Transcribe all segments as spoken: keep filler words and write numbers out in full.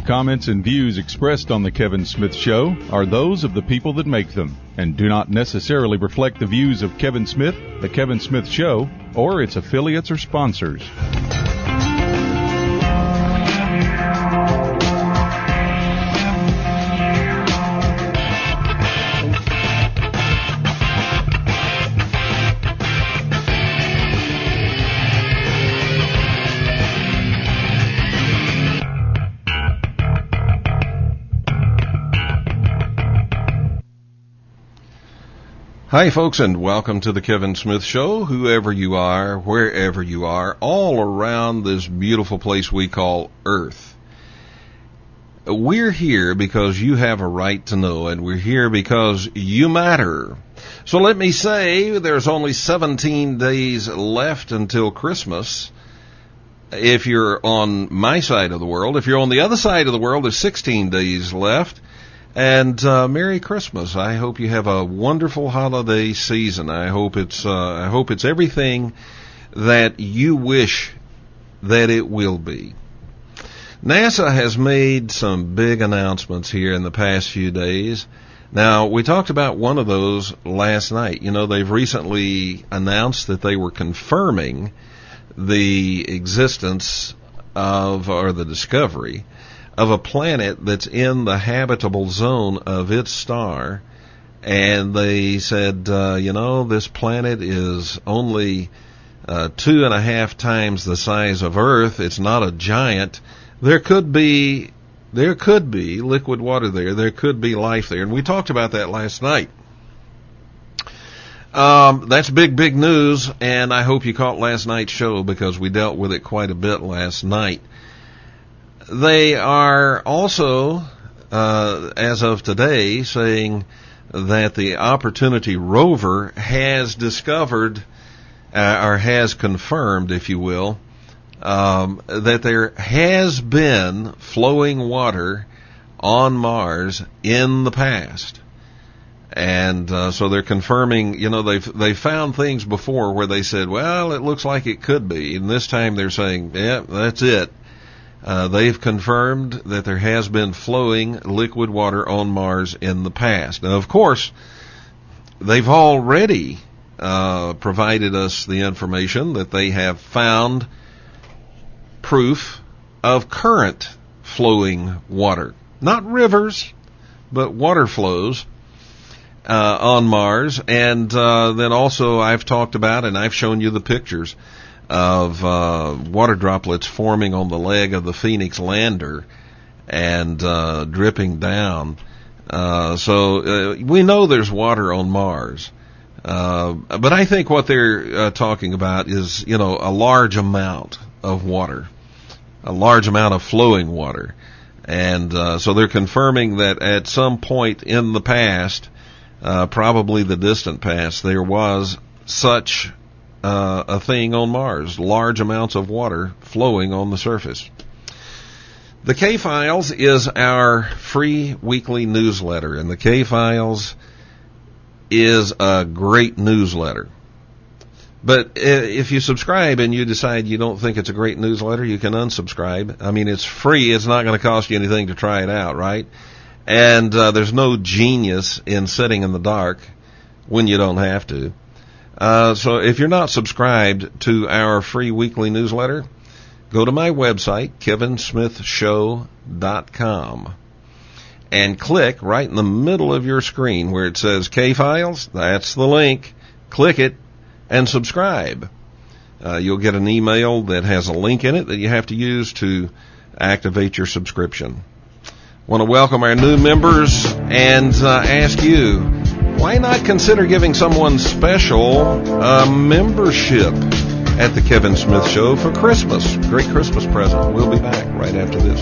comments, and views expressed on The Kevin Smith Show are those of the people that make them and do not necessarily reflect the views of Kevin Smith, The Kevin Smith Show, or its affiliates or sponsors. Hi, folks, and welcome to the Kevin Smith Show, whoever you are, wherever you are, all around this beautiful place we call Earth. We're here because you have a right to know, and we're here because you matter. So let me say, there's only seventeen days left until Christmas. If you're on my side of the world, if you're on the other side of the world, there's sixteen days left. And uh, Merry Christmas. I hope you have a wonderful holiday season. I hope it's uh, I hope it's everything that you wish that it will be. NASA has made some big announcements here in the past few days. Now, we talked about one of those last night. You know, they've recently announced that they were confirming the existence of, or the discovery of a planet that's in the habitable zone of its star, and they said, uh, you know, this planet is only uh, two and a half times the size of Earth. It's not a giant. There could be, there could be liquid water there. There could be life there, and we talked about that last night. Um, that's big, big news, and I hope you caught last night's show because we dealt with it quite a bit last night. They are also, uh, as of today, saying that the Opportunity rover has discovered, uh, or has confirmed, if you will, um, that there has been flowing water on Mars in the past. And uh, so they're confirming, you know, they've they found things before where they said, well, it looks like it could be. And this time they're saying, yeah, that's it. Uh, they've confirmed that there has been flowing liquid water on Mars in the past. Now, of course, they've already uh, provided us the information that they have found proof of current flowing water. Not rivers, but water flows uh, on Mars. And uh, then also I've talked about, and I've shown you the pictures of uh, water droplets forming on the leg of the Phoenix lander and uh, dripping down. Uh, so uh, we know there's water on Mars. Uh, but I think what they're uh, talking about is, you know, a large amount of water, a large amount of flowing water. And uh, so they're confirming that at some point in the past, uh, probably the distant past, there was such Uh, a thing on Mars, large amounts of water flowing on the surface. The K-Files is our free weekly newsletter, and the K-Files is a great newsletter. But if you subscribe and you decide you don't think it's a great newsletter, you can unsubscribe. I mean, it's free. It's not going to cost you anything to try it out, right? And uh, there's no genius in sitting in the dark when you don't have to. Uh, so if you're not subscribed to our free weekly newsletter, go to my website, kevin smith show dot com, and click right in the middle of your screen where it says K-Files. That's the link. Click it and subscribe. Uh, you'll get an email that has a link in it that you have to use to activate your subscription. I want to welcome our new members and uh, ask you, why not consider giving someone special a membership at the Kevin Smith Show for Christmas? Great Christmas present. We'll be back right after this.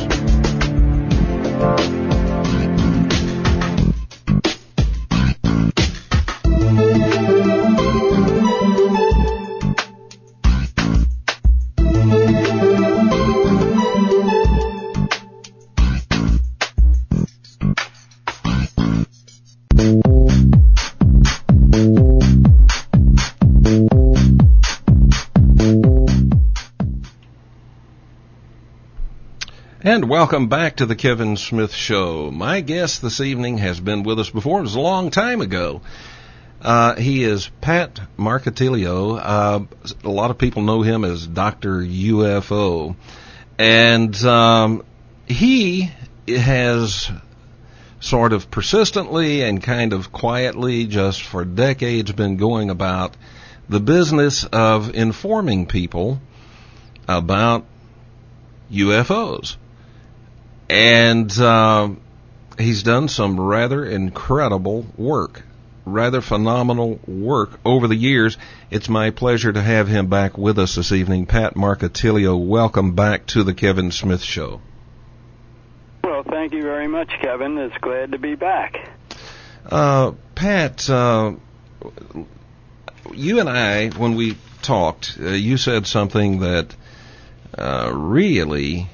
And welcome back to the Kevin Smith Show. My guest this evening has been with us before. It was a long time ago. Uh, he is Pat Marcatillo. Uh, a lot of people know him as Doctor U F O. And um, he has sort of persistently and kind of quietly, just for decades, been going about the business of informing people about U F Os. And uh, he's done some rather incredible work, rather phenomenal work over the years. It's my pleasure to have him back with us this evening. Pat Marcatillo, welcome back to the Kevin Smith Show. Well, thank you very much, Kevin. It's glad to be back. Uh, Pat, uh, you and I, when we talked, uh, you said something that uh, really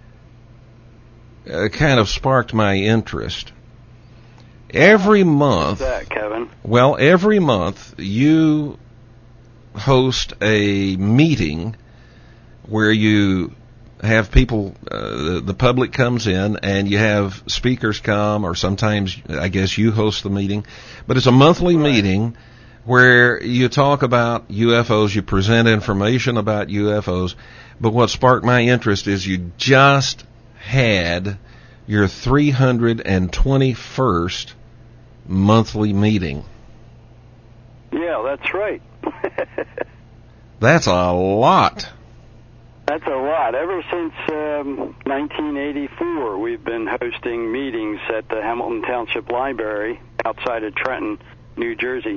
uh, kind of sparked my interest. Every month, What's that, Kevin? Well, every month you host a meeting where you have people, uh, the public comes in, and you have speakers come, or sometimes I guess you host the meeting, but it's a monthly right. meeting where you talk about U F Os, you present information about U F Os, but what sparked my interest is you just had your three hundred twenty-first monthly meeting. Yeah, that's right. That's a lot. That's a lot. Ever since um, nineteen eighty-four, we've been hosting meetings at the Hamilton Township Library outside of Trenton, New Jersey.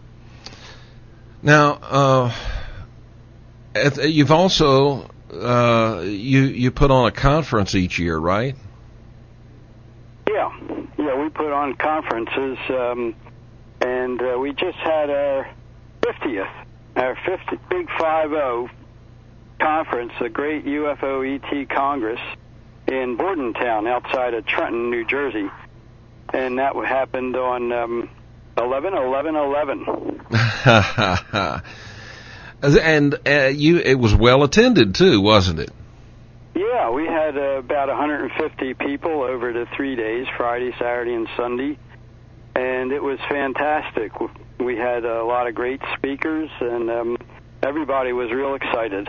Now, uh, at, you've also uh, you you put on a conference each year, right? Yeah, yeah, we put on conferences, um, and uh, we just had our fiftieth, our fifty Big Five O conference, the Great U F O E T Congress in Bordentown, outside of Trenton, New Jersey, and that happened on um, eleven eleven eleven. And uh, you, it was well attended too, wasn't it? Yeah, we had uh, about one hundred fifty people over the three days, Friday, Saturday, and Sunday, and it was fantastic. We had a lot of great speakers, and um, everybody was real excited.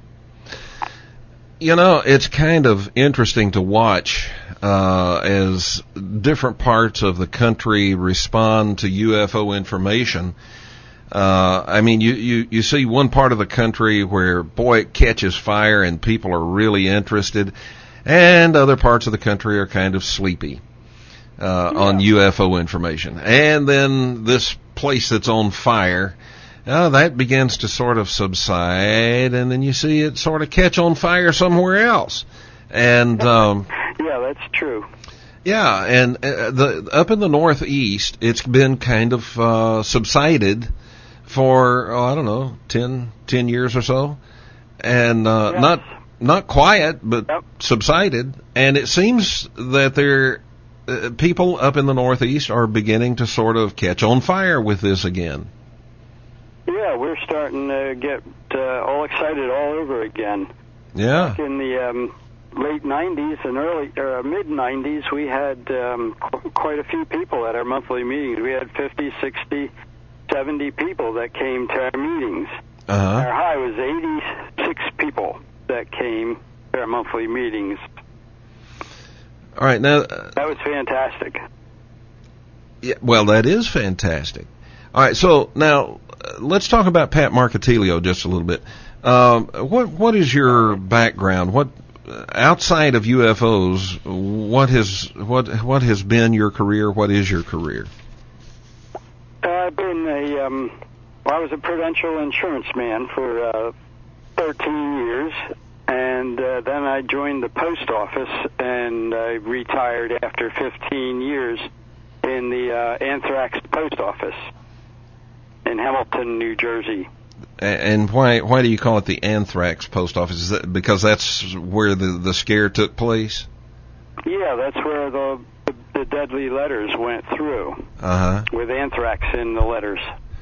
You know, it's kind of interesting to watch uh, as different parts of the country respond to U F O information. Uh, I mean, you, you, you see one part of the country where, boy, it catches fire and people are really interested, and other parts of the country are kind of sleepy uh, yeah. on U F O information. And then this place that's on fire, uh, that begins to sort of subside, and then you see it sort of catch on fire somewhere else. And um, yeah, that's true. Yeah, and uh, the up in the Northeast, it's been kind of uh, subsided for, oh, I don't know, ten, ten years or so, and uh, yes. not not quiet, but yep. subsided. And it seems that there uh, people up in the Northeast are beginning to sort of catch on fire with this again. Yeah, we're starting to get uh, all excited all over again. Yeah. Back in the um, late nineties and early or mid nineties, we had um, qu- quite a few people at our monthly meetings. We had fifty, sixty, seventy people that came to our meetings. Uh-huh. Our high was eighty-six people that came to our monthly meetings. All right, now uh, that was fantastic. Yeah, well, that is fantastic. All right, so now uh, let's talk about Pat Marcatillo just a little bit. Um, what what is your background? What outside of U F Os? What has what what has been your career? What is your career? Uh, I've been a um, well, I was a Prudential insurance man for uh, thirteen years, and uh, then I joined the post office, and I retired after fifteen years in the uh, Anthrax post office in Hamilton, New Jersey. And why why do you call it the Anthrax post office? Is that because that's where the the scare took place? Yeah, that's where the the, the deadly letters went through. Uh huh. With anthrax in the letters.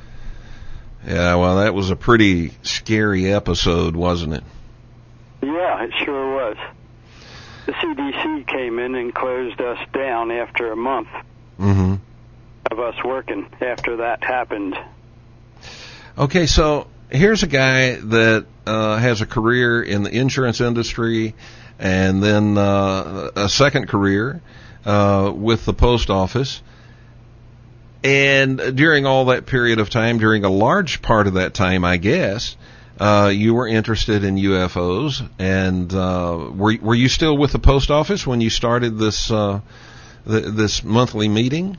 Yeah, well, that was a pretty scary episode, wasn't it? Yeah, it sure was. the C D C came in and closed us down after a month mm-hmm. of us working after that happened. Okay, so here's a guy that uh, has a career in the insurance industry and then uh, a second career uh, with the post office. And during all that period of time, during a large part of that time, I guess, uh, you were interested in U F Os. And uh, were were you still with the post office when you started this uh, th- this monthly meeting?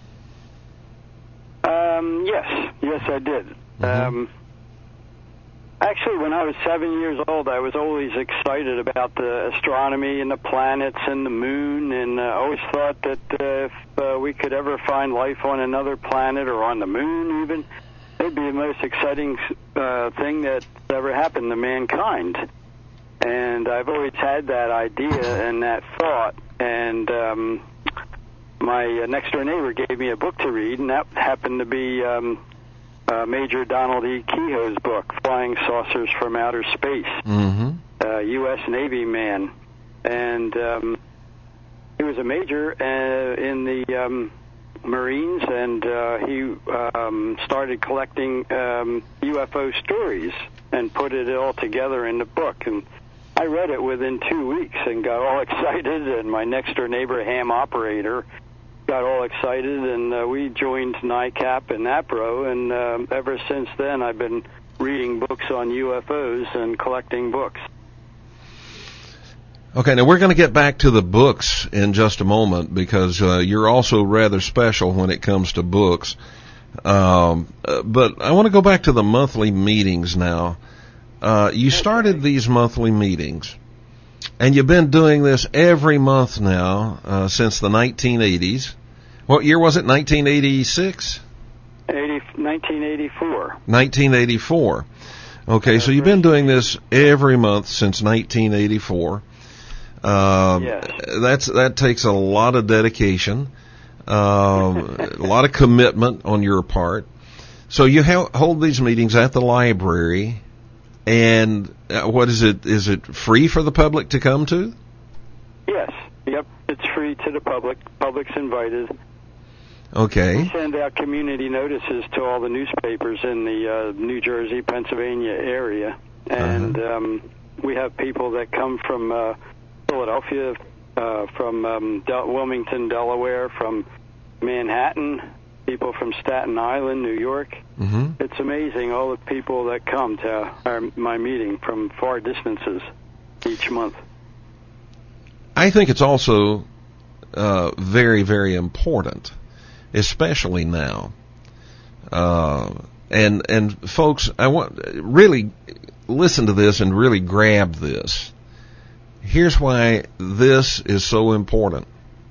Um, yes, yes, I did. Mm-hmm. Um, actually, when I was seven years old, I was always excited about the astronomy and the planets and the moon, and I uh, always thought that uh, if uh, we could ever find life on another planet or on the moon even, it'd be the most exciting uh, thing that ever happened to mankind. And I've always had that idea and that thought, and um, my uh, next-door neighbor gave me a book to read, and that happened to be um, uh, Major Donald E. Kehoe's book, Flying Saucers from Outer Space, mm-hmm. uh, U S Navy man. And um, he was a major uh, in the um, Marines, and uh, he um, started collecting um, U F O stories and put it all together in the book. And I read it within two weeks and got all excited, and my next-door neighbor, ham operator, got all excited, and uh, we joined NICAP and APRO, and uh, ever since then I've been reading books on U F Os and collecting books. Okay, now we're going to get back to the books in just a moment because uh, you're also rather special when it comes to books. Um, uh, but I want to go back to the monthly meetings now. Uh, you started these monthly meetings, and you've been doing this every month now uh, since the nineteen eighties. What year was it, nineteen eighty-six? nineteen eighty-four. nineteen eighty-four. Okay, so you've been doing this every month since nineteen eighty-four. Uh, yes. That's that takes a lot of dedication, uh, a lot of commitment on your part. So you ha- hold these meetings at the library, and uh, what is it? Is it free for the public to come to? Yes. Yep. It's free to the public. Public's invited. Okay. We send out community notices to all the newspapers in the uh, New Jersey, Pennsylvania area, and uh-huh. um, we have people that come from uh, Philadelphia, uh, from um, Del- Wilmington, Delaware, from Manhattan, people from Staten Island, New York. Mm-hmm. It's amazing all the people that come to our, my meeting from far distances each month. I think it's also uh, very, very important, especially now. Uh, and and folks, I want really listen to this and really grab this. Here's why this is so important.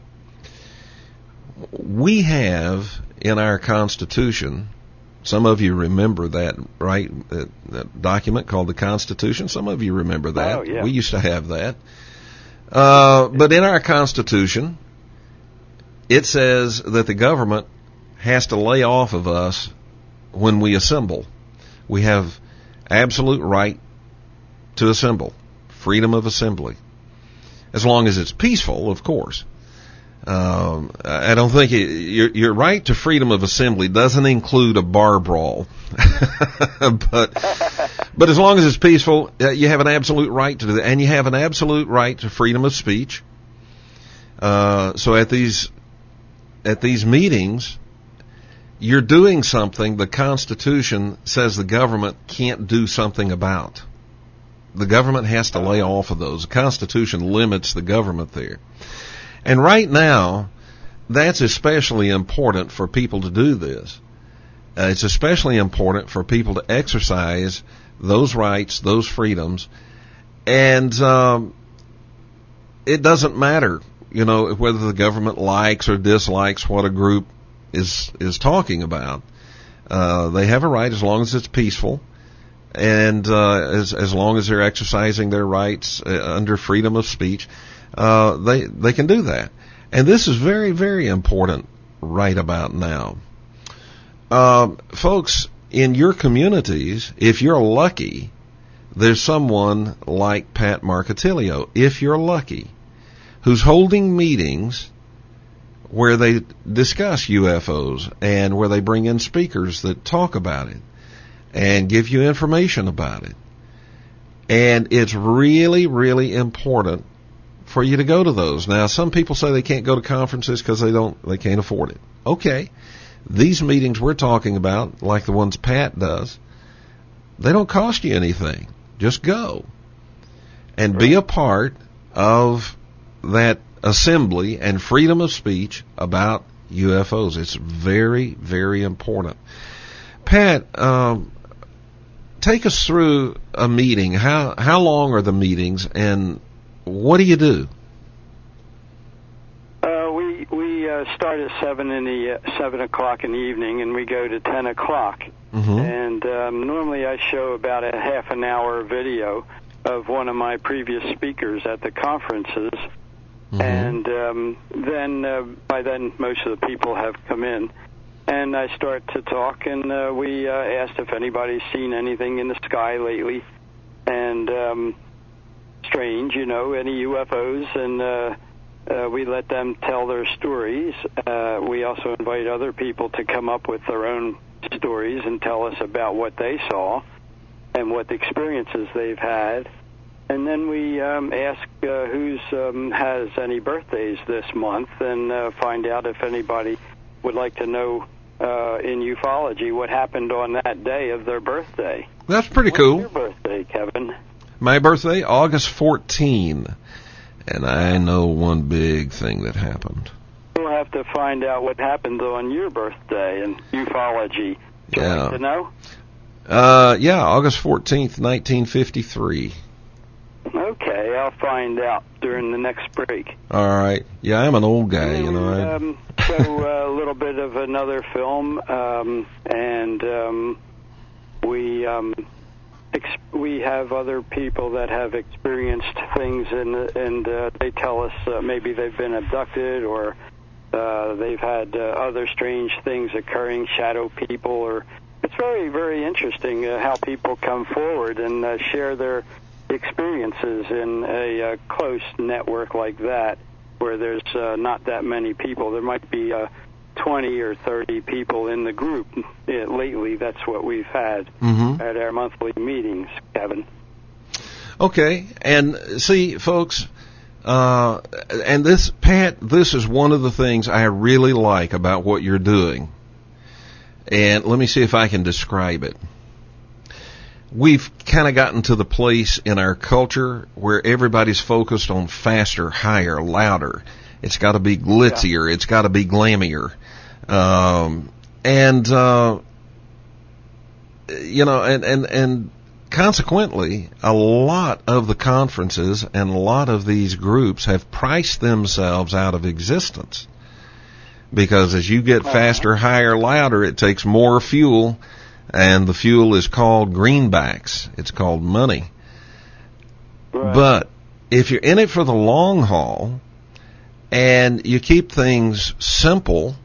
We have in our Constitution, some of you remember that, right? That, that document called the Constitution. Some of you remember that. Oh, yeah. We used to have that. Uh, but in our Constitution, it says that the government has to lay off of us when we assemble. We have absolute right to assemble, freedom of assembly, as long as it's peaceful, of course. Um, I don't think it, your, your right to freedom of assembly doesn't include a bar brawl, but but as long as it's peaceful, uh, you have an absolute right to do that, and you have an absolute right to freedom of speech. Uh, so at these at these meetings, you're doing something the Constitution says the government can't do something about. The government has to lay off of those. The Constitution limits the government there. And right now, that's especially important for people to do this. Uh, it's especially important for people to exercise those rights, those freedoms. And um, it doesn't matter, you know, whether the government likes or dislikes what a group is is talking about. Uh, they have a right as long as it's peaceful, and uh, as as long as they're exercising their rights uh, under freedom of speech. Uh, they they can do that, and this is very, very important right about now. Uh, folks, in your communities, if you're lucky, there's someone like Pat Marcatilio. If you're lucky, who's holding meetings where they discuss U F Os and where they bring in speakers that talk about it and give you information about it. And it's really, really important for you to go to those. Now, some people say they can't go to conferences because they don't, they can't afford it. Okay. These meetings we're talking about, like the ones Pat does, they don't cost you anything. Just go and be a part of that assembly and freedom of speech about U F Os. It's very, very important. Pat, um, take us through a meeting. How how long are the meetings, and what do you do? Uh, we we uh, start at seven in the uh, seven o'clock in the evening, and we go to ten o'clock. Mm-hmm. And um, normally I show about a half an hour video of one of my previous speakers at the conferences. Mm-hmm. And um, then uh, by then most of the people have come in. And I start to talk, and uh, we uh, asked if anybody's seen anything in the sky lately. And um, strange, you know, any U F Os, and uh, uh, we let them tell their stories. Uh, we also invite other people to come up with their own stories and tell us about what they saw and what experiences they've had. And then we um, ask uh, who's um, has any birthdays this month, and uh, find out if anybody would like to know uh, in ufology what happened on that day of their birthday. That's pretty What's cool. Your birthday, Kevin? My birthday, August fourteenth, and I know one big thing that happened. We'll have to find out what happened on your birthday in ufology. Would you Yeah. like to know? Uh, yeah, August fourteenth, nineteen fifty-three. Okay, I'll find out during the next break. All right. Yeah, I'm an old guy, you know. I... Um, show a little bit of another film, um, and um, we um, ex- we have other people that have experienced things, and and uh, they tell us uh, maybe they've been abducted, or uh, they've had uh, other strange things occurring, shadow people, or it's very, very interesting uh, how people come forward and uh, share their experiences in a uh, close network like that, where there's uh, not that many people. There might be uh, twenty or thirty people in the group. Yeah, lately, that's what we've had mm-hmm. at our monthly meetings, Kevin. Okay, and see, folks, uh, and this, Pat, this is one of the things I really like about what you're doing. And let me see if I can describe it. We've kind of gotten to the place in our culture where everybody's focused on faster, higher, louder. It's got to be glitzier. Yeah. It's got to be glammier. Um, and, uh, you know, and, and, and consequently, a lot of the conferences and a lot of these groups have priced themselves out of existence. Because as you get faster, higher, louder, it takes more fuel. And the fuel is called greenbacks. It's called money. Right. But if you're in it for the long haul and you keep things simple,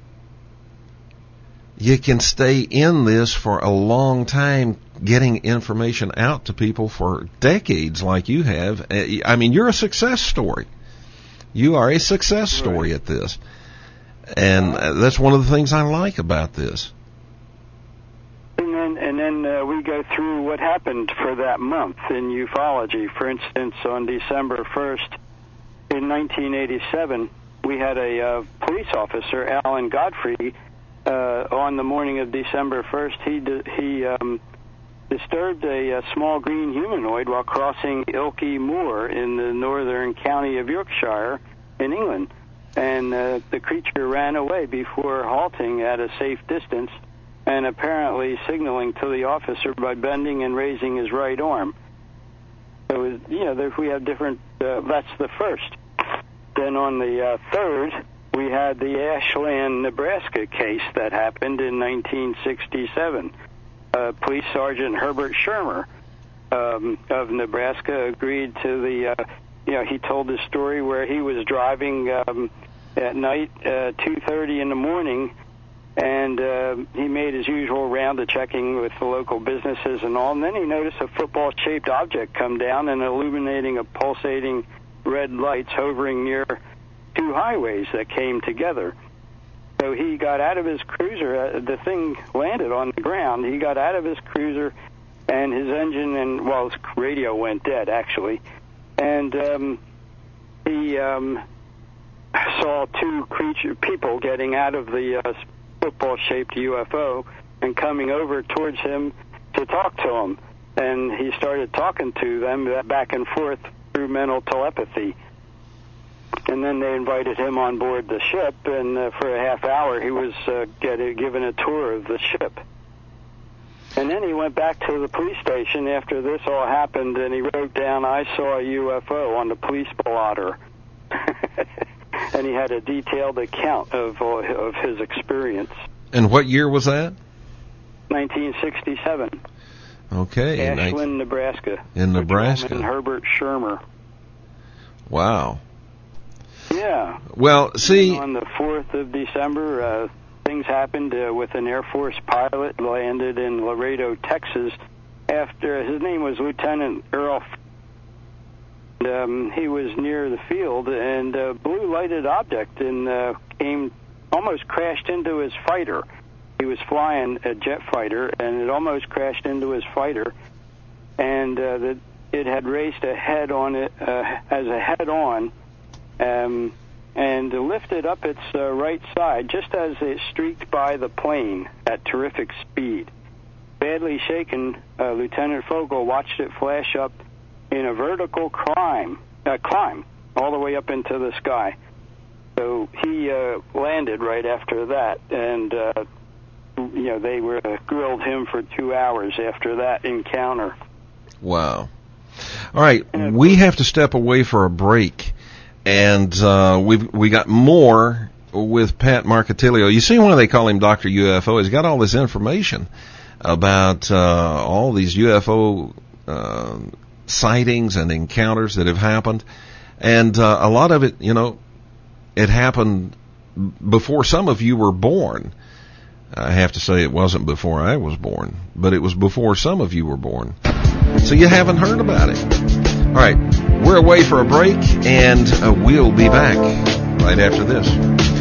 you can stay in this for a long time, getting information out to people for decades like you have. I mean, you're a success story. You are a success story right. at this. And that's one of the things I like about this. And then, and then uh, we go through what happened for that month in ufology. For instance, on December first, in nineteen eighty-seven, we had a uh, police officer, Alan Godfrey, uh, on the morning of December first. He di- he um, disturbed a, a small green humanoid while crossing Ilkley Moor in the northern county of Yorkshire in England. And uh, the creature ran away before halting at a safe distance and apparently signaling to the officer by bending and raising his right arm. So, it was, you know, there, we have different, uh, that's the first. Then on the uh, third, we had the Ashland, Nebraska case that happened in nineteen sixty-seven. Uh, Police Sergeant Herbert Shermer um, of Nebraska agreed to the, uh, you know, he told his story where he was driving um, at night, uh, two thirty in the morning, and uh, he made his usual round of checking with the local businesses and all, and then he noticed a football-shaped object come down and illuminating a pulsating red lights hovering near two highways that came together. So he got out of his cruiser. Uh, the thing landed on the ground. He got out of his cruiser, and his engine and, well, his radio went dead, actually. And um, he um, saw two creature people getting out of the uh, football-shaped U F O and coming over towards him to talk to him. And he started talking to them back and forth through mental telepathy. And then they invited him on board the ship, and uh, for a half hour he was uh, getting, given a tour of the ship. And then he went back to the police station after this all happened, and he wrote down, "I saw a U F O" on the police blotter. And he had a detailed account of uh, of his experience. And what year was that? nineteen sixty-seven. Okay. Ashland, Nebraska. In Nebraska. And Herbert Shermer. Wow. Yeah. Well, see... And on the fourth of December, uh, things happened uh, with an Air Force pilot landed in Laredo, Texas, after, his name was Lieutenant Earl. Um, he was near the field, and a blue lighted object and uh, came, almost crashed into his fighter. He was flying a jet fighter, and it almost crashed into his fighter, and uh, the, it had raced ahead on it uh, as a head-on, um, and lifted up its uh, right side just as it streaked by the plane at terrific speed. Badly shaken, uh, Lieutenant Fogel watched it flash up in a vertical climb, uh, climb all the way up into the sky. So he uh, landed right after that, and uh, you know, they were uh, grilled him for two hours after that encounter. Wow. All right, we have to step away for a break, and uh, we've we got more with Pat Marcatilio. You see why they call him Doctor U F O? He's got all this information about uh, all these U F O uh, sightings and encounters that have happened, and uh, a lot of it, you know, it happened before some of you were born. I have to say it wasn't before I was born, but it was before some of you were born. So you haven't heard about it. All right, we're away for a break, and uh, we'll be back right after this.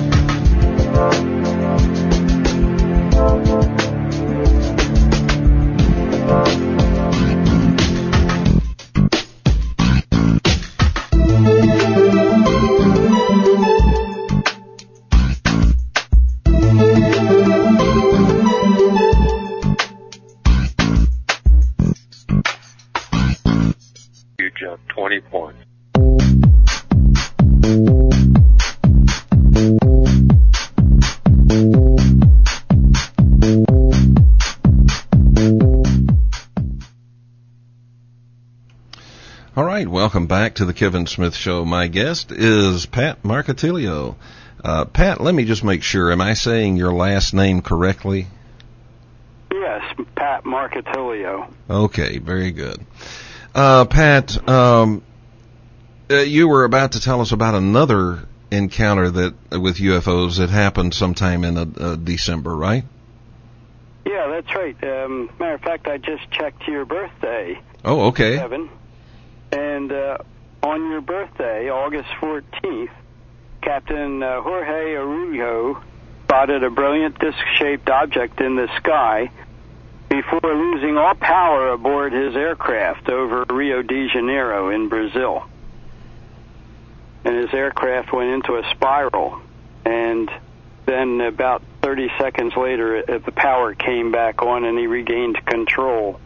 twenty points. All right, welcome back to the Kevin Smith Show. My guest is Pat Marcatilio. Uh, Pat, let me just make sure. Am I saying your last name correctly? Yes, Pat Marcatilio. Okay, very good. Uh, Pat, um, uh, you were about to tell us about another encounter that uh, with U F Os that happened sometime in uh, uh, December, right? Yeah, that's right. Um, matter of fact, I just checked your birthday. Oh, okay. Kevin. And uh, on your birthday, August fourteenth, Captain uh, Jorge Araujo spotted a brilliant disc-shaped object in the sky before losing all power aboard his aircraft over Rio de Janeiro in Brazil. And his aircraft went into a spiral, and then about thirty seconds later, it, the power came back on and he regained control.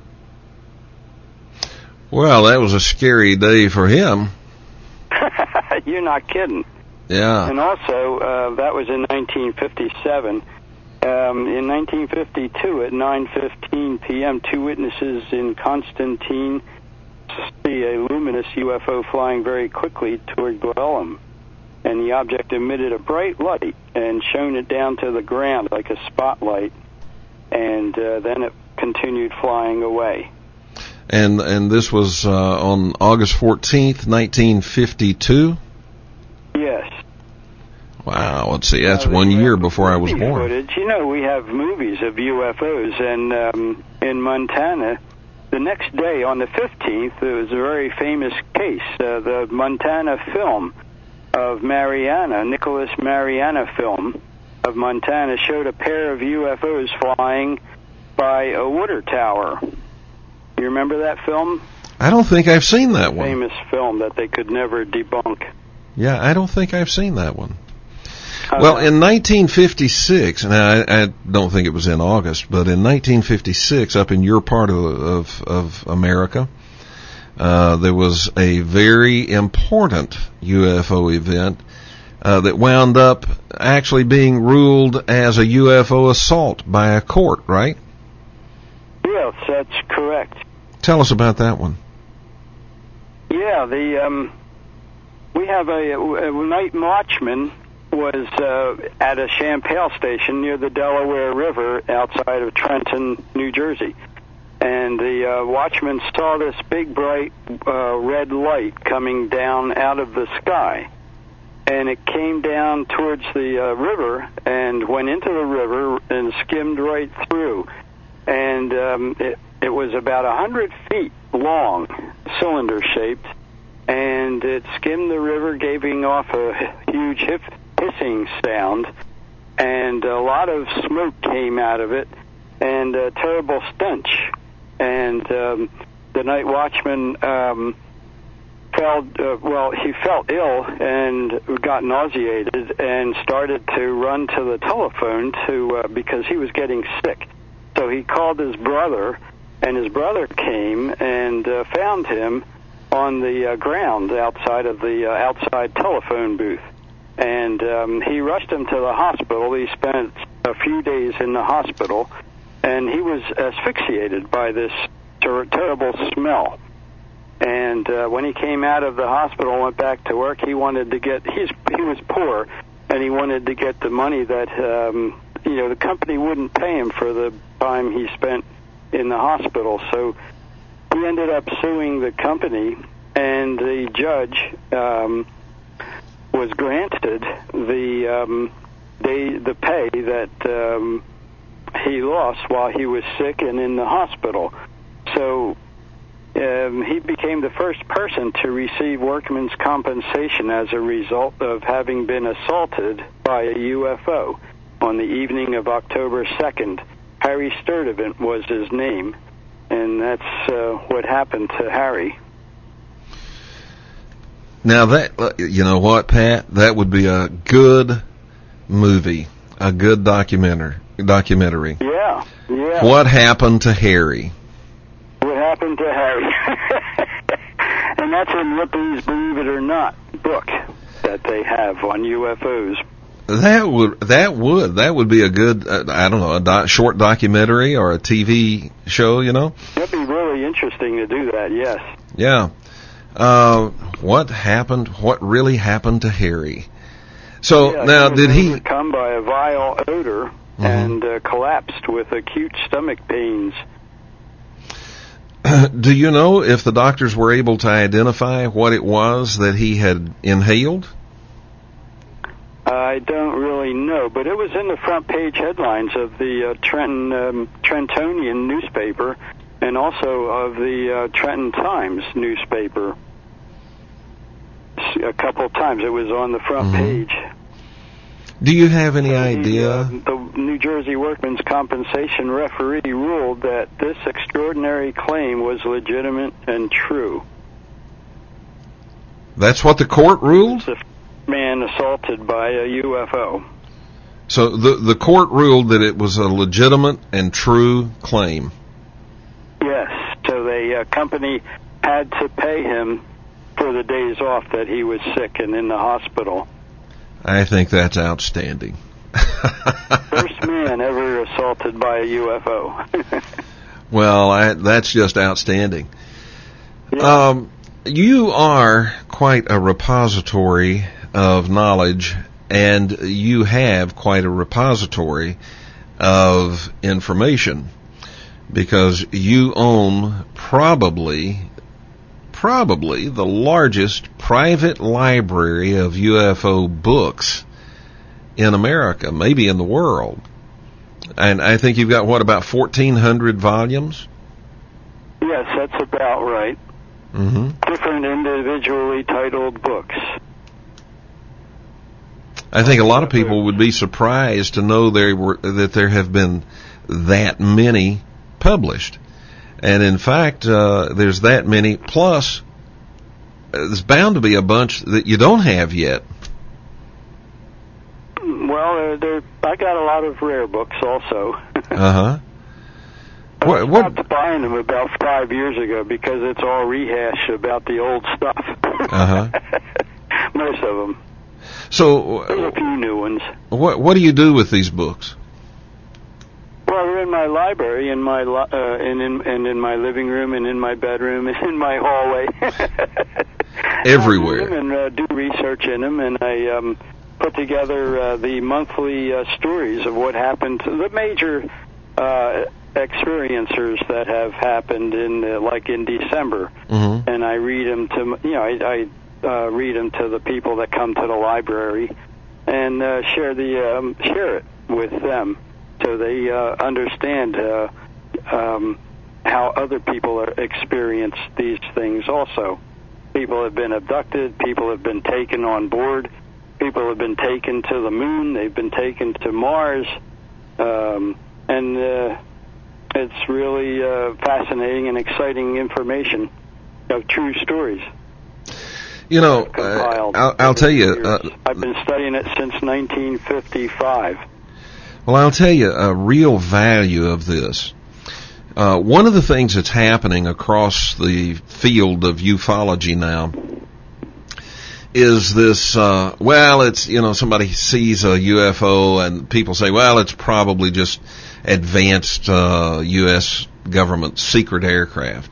Well, that was a scary day for him. You're not kidding. Yeah. And also, uh, that was in nineteen fifty-seven. Um, in nineteen fifty-two, at nine fifteen p.m., two witnesses in Constantine see a luminous U F O flying very quickly toward Guelph, and the object emitted a bright light and shone it down to the ground like a spotlight, and uh, then it continued flying away. And and this was uh, on August fourteenth, nineteen fifty-two? Yes. Wow, let's see, that's one year before I was born. Footage. You know, we have movies of U F Os, and um, in Montana, the next day, on the fifteenth, there was a very famous case, uh, the Montana film of Mariana, Nicholas Mariana film of Montana, showed a pair of U F Os flying by a water tower. You remember that film? I don't think I've seen that one. Famous film that they could never debunk. Yeah, I don't think I've seen that one. Uh, Well, in nineteen fifty-six, and I, I don't think it was in August, but in nineteen fifty-six, up in your part of of, of America, uh, there was a very important U F O event uh, that wound up actually being ruled as a U F O assault by a court, right? Yes, that's correct. Tell us about that one. Yeah, the um, we have a, a night watchman was uh, at a Champale station near the Delaware River outside of Trenton, New Jersey. And the uh, watchman saw this big, bright uh, red light coming down out of the sky. And it came down towards the uh, river and went into the river and skimmed right through. And um, it, it was about one hundred feet long, cylinder-shaped, and it skimmed the river, giving off a huge hiss hissing sound, and a lot of smoke came out of it, and a terrible stench. And um, the night watchman um, felt, uh, well, he felt ill and got nauseated and started to run to the telephone to uh, because he was getting sick. So he called his brother, and his brother came and uh, found him on the uh, ground outside of the uh, outside telephone booth. And um, he rushed him to the hospital. He spent a few days in the hospital, and he was asphyxiated by this ter- terrible smell. And uh, when he came out of the hospital and went back to work, he wanted to get, he's, he was poor, and he wanted to get the money that, um, you know, the company wouldn't pay him for the time he spent in the hospital. So he ended up suing the company, and the judge um, was granted the um, they, the pay that um, he lost while he was sick and in the hospital. So um, he became the first person to receive workman's compensation as a result of having been assaulted by a U F O on the evening of October second. Harry Sturdivant was his name, and that's uh, what happened to Harry. Now that, you know what, Pat, that would be a good movie, a good documentary. Documentary. Yeah, yeah. What happened to Harry? What happened to Harry? And that's in Ripley's Believe It or Not book that they have on U F Os. That would that would that would be a good uh, I don't know a do- short documentary or a T V show, you know. That'd be really interesting to do that. Yes. Yeah. Uh, what happened? What really happened to Harry? So yeah, now, he did he overcome by a vile odor mm-hmm. and uh, collapsed with acute stomach pains? Do you know if the doctors were able to identify what it was that he had inhaled? I don't really know, but it was in the front page headlines of the uh, Trenton um, Trentonian newspaper, and also of the uh, Trenton Times newspaper. A couple of times it was on the front mm-hmm. page. Do you have any so idea? The, uh, the New Jersey Workmen's Compensation referee ruled that this extraordinary claim was legitimate and true. That's what the court ruled? The man assaulted by a U F O. So the the court ruled that it was a legitimate and true claim. Yes. So the uh, company had to pay him for the days off that he was sick and in the hospital. I think that's outstanding. First man ever assaulted by a U F O. Well, I, that's just outstanding. Yeah. Um, you are quite a repository of knowledge, and you have quite a repository of information, because you own probably probably the largest private library of U F O books in America, maybe in the world. And I think you've got, what, about fourteen hundred volumes? Yes, that's about right. Mm-hmm. Different individually titled books. I think a lot of people would be surprised to know there were that there have been that many published, and in fact, uh, there's that many. Plus, there's bound to be a bunch that you don't have yet. Well, uh, there, I got a lot of rare books also. Uh huh. I What? What? stopped buying them about five years ago because it's all rehash about the old stuff. Uh huh. Most of them. So, There's a few new ones. what what do you do with these books? Well, they're in my library, in my li- uh, and in and in my living room, and in my bedroom, and in my hallway. Everywhere. I read them and uh, do research in them, and I um, put together uh, the monthly uh, stories of what happened to the major uh, experiencers that have happened in, uh, like in December, Mm-hmm. and I read them to, you know, I. I Uh, read them to the people that come to the library, and uh, share the um, share it with them, so they uh, understand uh, um, how other people are, experience these things. Also, people have been abducted, people have been taken on board, people have been taken to the moon, they've been taken to Mars, um, and uh, it's really uh, fascinating and exciting information of true stories. You know, uh, I'll, I'll tell you. Uh, I've been studying it since nineteen fifty-five. Well, I'll tell you a real value of this. Uh, one of the things that's happening across the field of ufology now is this, uh, well, it's, you know, somebody sees a U F O and people say, well, it's probably just advanced uh, U S government secret aircraft.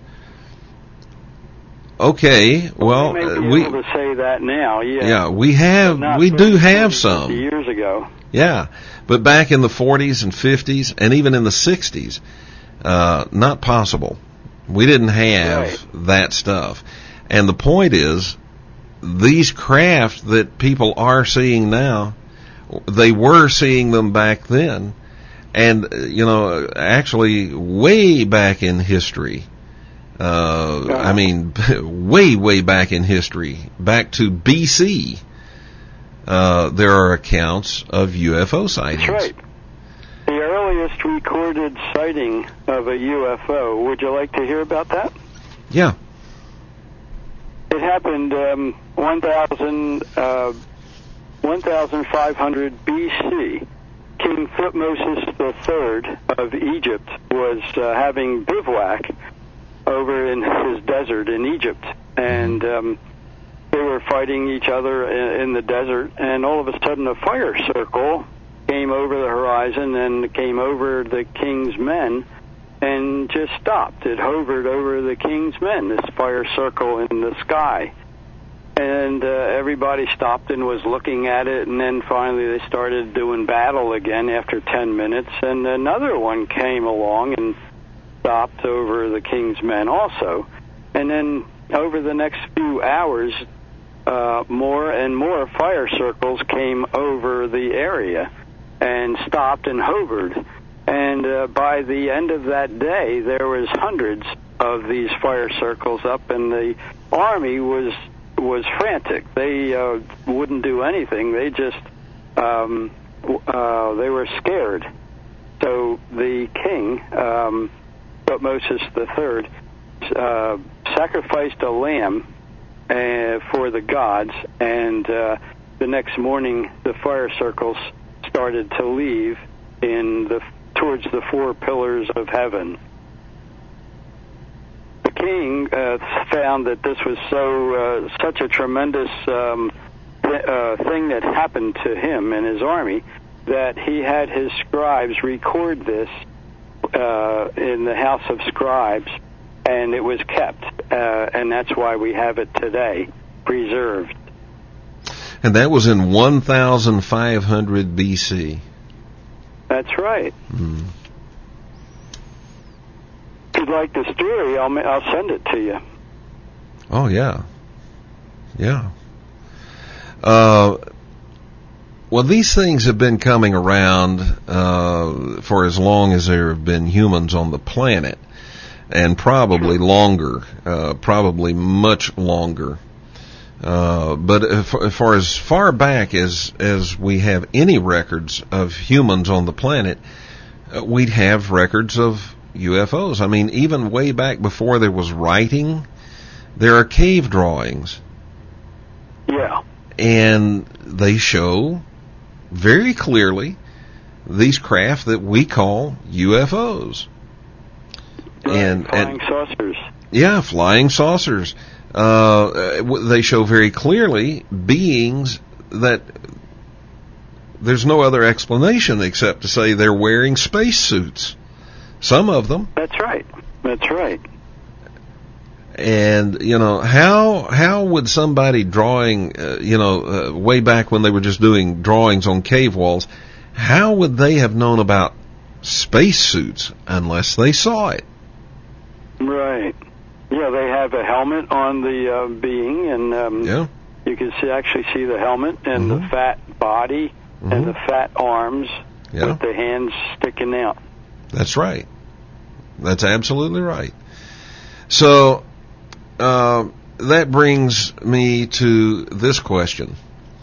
Okay, well, we may be we able to say that now. Yeah, yeah, we have, Not we do have fifty some. years ago. Yeah, but back in the forties and fifties and even in the sixties, uh, not possible. We didn't have Right. that stuff. And the point is, these craft that people are seeing now, they were seeing them back then. And, uh, you know, actually way back in history, uh, I mean, way, way back in history, back to B C, uh, there are accounts of U F O sightings. That's right. The earliest recorded sighting of a U F O, would you like to hear about that? Yeah. It happened um, one thousand, uh, fifteen hundred B C. King Thutmose the Third of Egypt was uh, having bivouac over in his desert in Egypt, and um, they were fighting each other in, in the desert, and all of a sudden a fire circle came over the horizon and came over the king's men and just stopped. It hovered over the king's men, this fire circle in the sky. And uh, everybody stopped and was looking at it, and then finally they started doing battle again after ten minutes, and another one came along and stopped over the king's men also. And then over the next few hours, uh, more and more fire circles came over the area and stopped and hovered. And uh, by the end of that day, there was hundreds of these fire circles up, and the army was was frantic. They uh, wouldn't do anything. They just um, uh, they were scared. So the king, um, Thutmose the Third, uh, sacrificed a lamb uh, for the gods, and uh, the next morning the fire circles started to leave in the towards the four pillars of heaven. The king uh, found that this was so uh, such a tremendous um, th- uh, thing that happened to him and his army that he had his scribes record this uh, in the house of scribes, and it was kept, uh, and that's why we have it today, preserved. And that was in fifteen hundred B C. That's right. Mm. If you'd like the story, I'll I'll send it to you. Oh, yeah. Yeah. Uh, well, these things have been coming around uh, for as long as there have been humans on the planet. and probably longer, uh, probably much longer. Uh, but as far as far back as as we have any records of humans on the planet, uh, we'd have records of U F Os. I mean, even way back before there was writing, there are cave drawings. Yeah. And they show very clearly these craft that we call U F Os. Right, and flying and, saucers. Yeah, flying saucers. Uh, they show very clearly beings that there's no other explanation except to say they're wearing spacesuits. Some of them. That's right. That's right. And, you know, how how would somebody drawing, uh, you know, uh, way back when they were just doing drawings on cave walls, how would they have known about spacesuits unless they saw it? Right. Yeah, they have a helmet on the uh, being, and um, yeah. you can see actually see the helmet and Mm-hmm. the fat body Mm-hmm. and the fat arms Yeah. with the hands sticking out. That's right. That's absolutely right. So uh, that brings me to this question.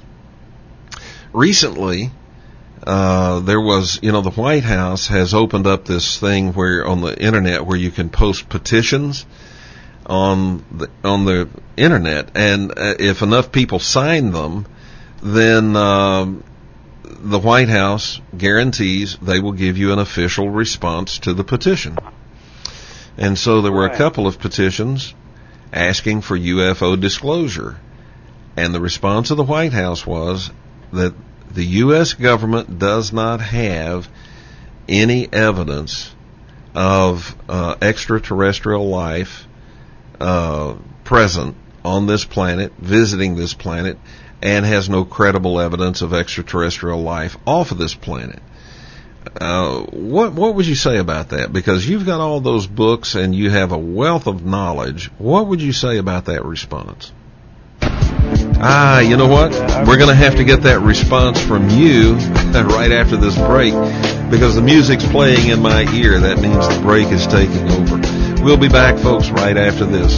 Recently, uh, there was, you know, the White House has opened up this thing where on the internet where you can post petitions on the on the internet, and uh, if enough people sign them, then um, the White House guarantees they will give you an official response to the petition. And so there were Right. a couple of petitions asking for U F O disclosure, and the response of the White House was that the U S government does not have any evidence of uh, extraterrestrial life uh, present on this planet, visiting this planet, and has no credible evidence of extraterrestrial life off of this planet. Uh, what what would you say about that? Because you've got all those books and you have a wealth of knowledge. What would you say about that response? Ah, you know what? We're going to have to get that response from you right after this break, because the music's playing in my ear. That means the break is taking over. We'll be back, folks, right after this.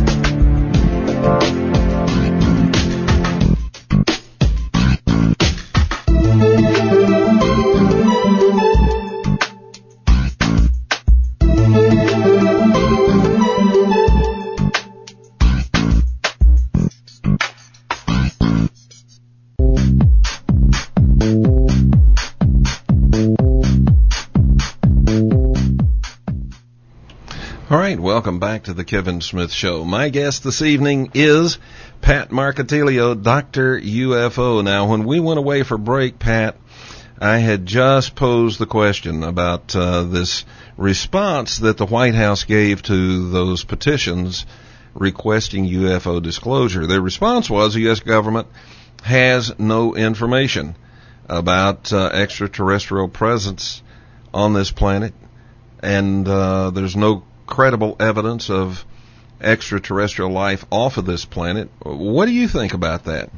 All right, welcome back to the Kevin Smith Show. My guest this evening is Pat Marcatilio, Doctor U F O. Now, when we went away for break, Pat, I had just posed the question about uh, this response that the White House gave to those petitions requesting U F O disclosure. Their response was the U S government has no information about uh, extraterrestrial presence on this planet, and uh, there's no credible evidence of extraterrestrial life off of this planet. What do you think about that?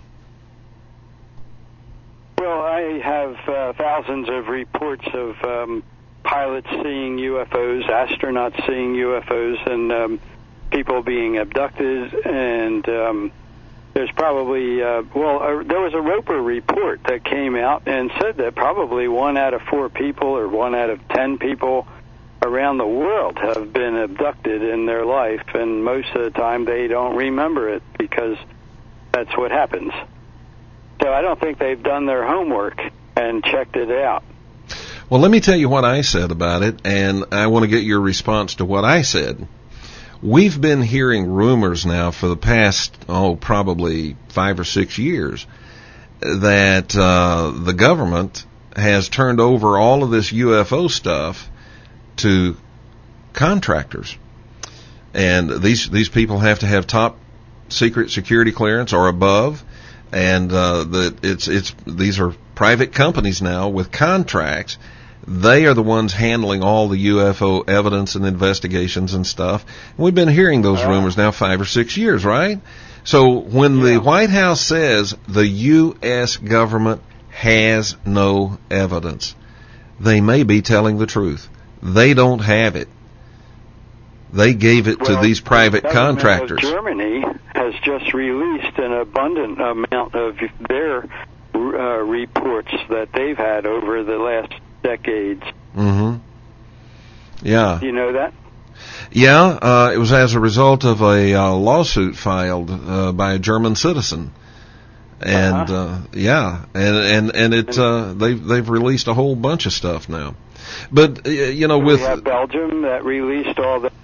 Well, I have uh, thousands of reports of um, pilots seeing U F Os, astronauts seeing U F Os, and um, people being abducted. And um, there's probably, uh, well, uh, there was a Roper report that came out and said that probably one out of four people or one out of ten people around the world have been abducted in their life, and most of the time they don't remember it because that's what happens. So I don't think they've done their homework and checked it out. Well, let me tell you what I said about it, and I want to get your response to what I said. We've been hearing rumors now for the past, oh, probably five or six years that uh, the government has turned over all of this U F O stuff to contractors, and these these people have to have top secret security clearance or above, and uh, that it's it's these are private companies now with contracts. They are the ones handling all the U F O evidence and investigations and stuff. And we've been hearing those rumors now five or six years, right? So when Yeah. the White House says the U S government has no evidence, they may be telling the truth. They don't have it. They gave it well, to these private the government contractors. of Germany has just released an abundant amount of their uh, reports that they've had over the last decades. Mm-hmm. Yeah. Do you know that? Yeah, uh, it was as a result of a uh, lawsuit filed uh, by a German citizen. And, uh-huh. uh, yeah, and, and, and it, uh, they've, they've released a whole bunch of stuff now. But, uh, you know, with... We have Belgium that released all the...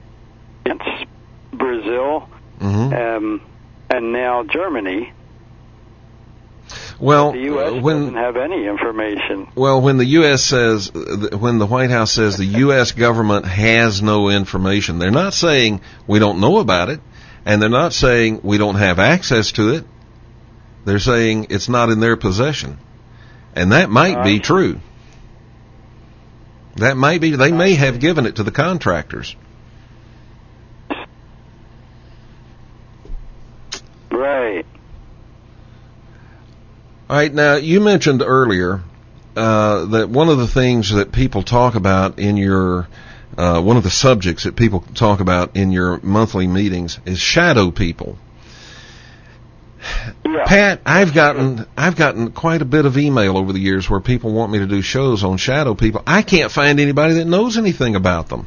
Brazil, mm-hmm. um, and now Germany. Well, the U S uh, when, doesn't have any information. Well, when the U S says, when the White House says the U S government has no information, they're not saying we don't know about it, and they're not saying we don't have access to it. They're saying it's not in their possession. And that might uh, be true. That might be, they may have given it to the contractors. Right. All right. Now, you mentioned earlier uh, that one of the things that people talk about in your, uh, one of the subjects that people talk about in your monthly meetings is shadow people. Yeah. Pat, I've gotten I've gotten quite a bit of email over the years where people want me to do shows on shadow people. I can't find anybody that knows anything about them.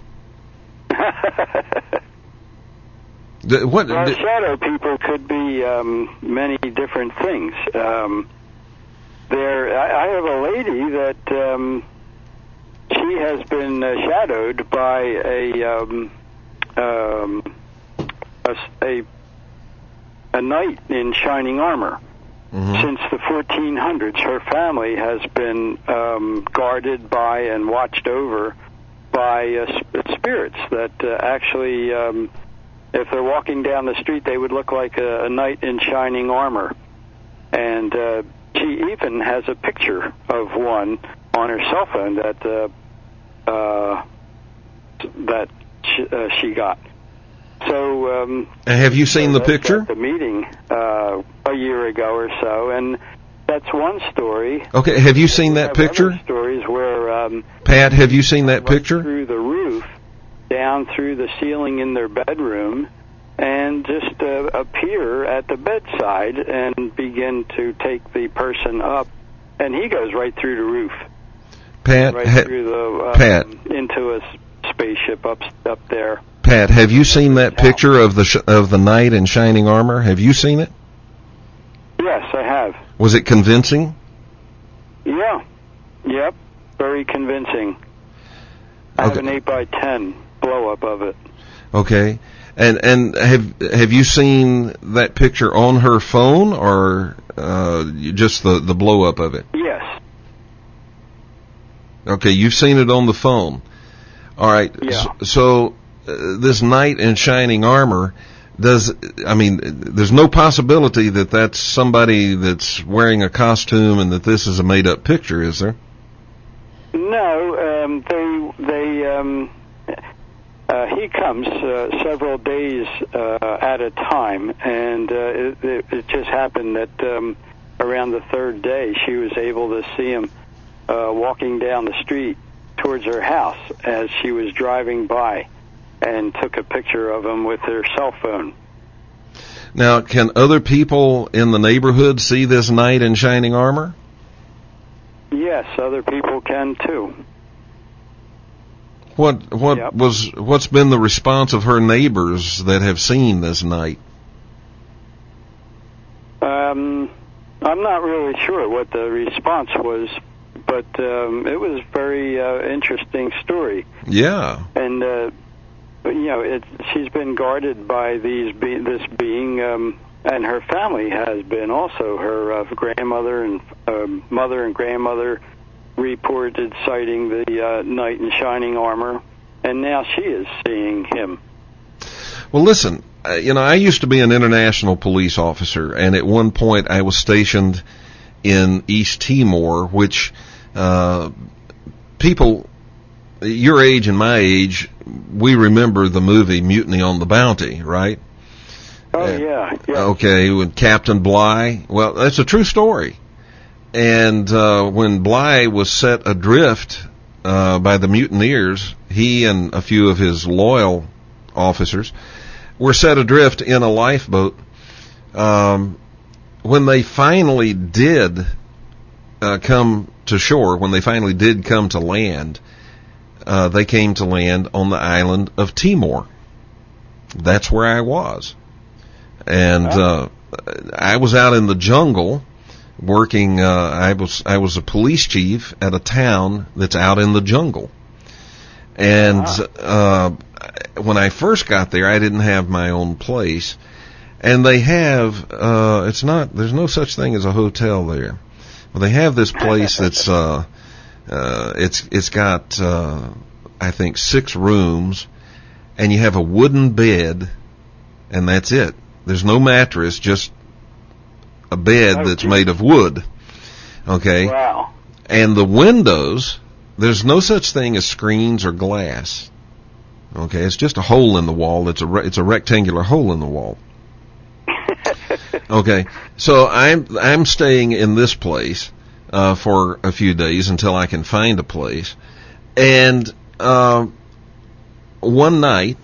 The, what, well, the, shadow people could be um, many different things. Um, there, I, I have a lady that um, she has been uh, shadowed by a, um, um, a a a knight in shining armor. Mm-hmm. Since the fourteen hundreds, her family has been um, guarded by and watched over by uh, sp- spirits that uh, actually. Um, If they're walking down the street, they would look like a, a knight in shining armor. And uh, she even has a picture of one on her cell phone that uh, uh, that she, uh, she got. So, um, have you seen so the picture? At the meeting uh, a year ago or so, and that's one story. Okay, have you seen that picture? Other stories where um, Pat, have you seen that right picture? Through the roof. Down through the ceiling in their bedroom and just uh, appear at the bedside and begin to take the person up, and he goes right through the roof, Pat, right ha- through the um, Pat, into a spaceship up up there. Pat, have you seen that picture of the sh- of the knight in shining armor? Have you seen it? Yes, I have. Was it convincing? Yeah. Yep. Very convincing. I Okay. have an eight by ten blow up of it. Okay, and and have have you seen that picture on her phone or uh, just the the blow up of it? Yes. Okay, you've seen it on the phone. All right. Yeah. So, so uh, this knight in shining armor, does I mean, there's no possibility that that's somebody that's wearing a costume and that this is a made up picture, is there? No, um, they they. Um, Uh, he comes uh, several days uh, at a time, and uh, it, it, it just happened that um, around the third day she was able to see him uh, walking down the street towards her house as she was driving by, and took a picture of him with her cell phone. Now, can other people in the neighborhood see this knight in shining armor? Yes, other people can too. What what Yep. was what's been the response of her neighbors that have seen this knight? Um, I'm not really sure what the response was, but um, it was a very uh, interesting story. Yeah. And uh, you know, it, she's been guarded by these be- this being, um, and her family has been also. Her uh, grandmother and uh, mother and grandmother reported sighting the uh, knight in shining armor, and now she is seeing him. Well, listen, uh, you know, I used to be an international police officer, and at one point I was stationed in East Timor, which uh, people your age and my age, we remember the movie Mutiny on the Bounty, right? Oh, uh, yeah, yeah. Okay, with Captain Bligh. Well, that's a true story. And uh, when Bligh was set adrift uh, by the mutineers, he and a few of his loyal officers were set adrift in a lifeboat. Um, when they finally did uh, come to shore, when they finally did come to land, uh, they came to land on the island of Timor. That's where I was. And uh, I was out in the jungle working. Uh, I was I was a police chief at a town that's out in the jungle. And uh, when I first got there, I didn't have my own place. And they have, uh, it's not, there's no such thing as a hotel there. Well, they have this place that's, uh, uh, it's, it's got, uh, I think six rooms, and you have a wooden bed, and that's it. There's no mattress, just a bed that's made of wood. Okay? Wow. And the windows, there's no such thing as screens or glass. Okay? It's just a hole in the wall. It's a, re- it's a rectangular hole in the wall. Okay, so I'm I'm staying in this place uh, for a few days until I can find a place. And uh, one night,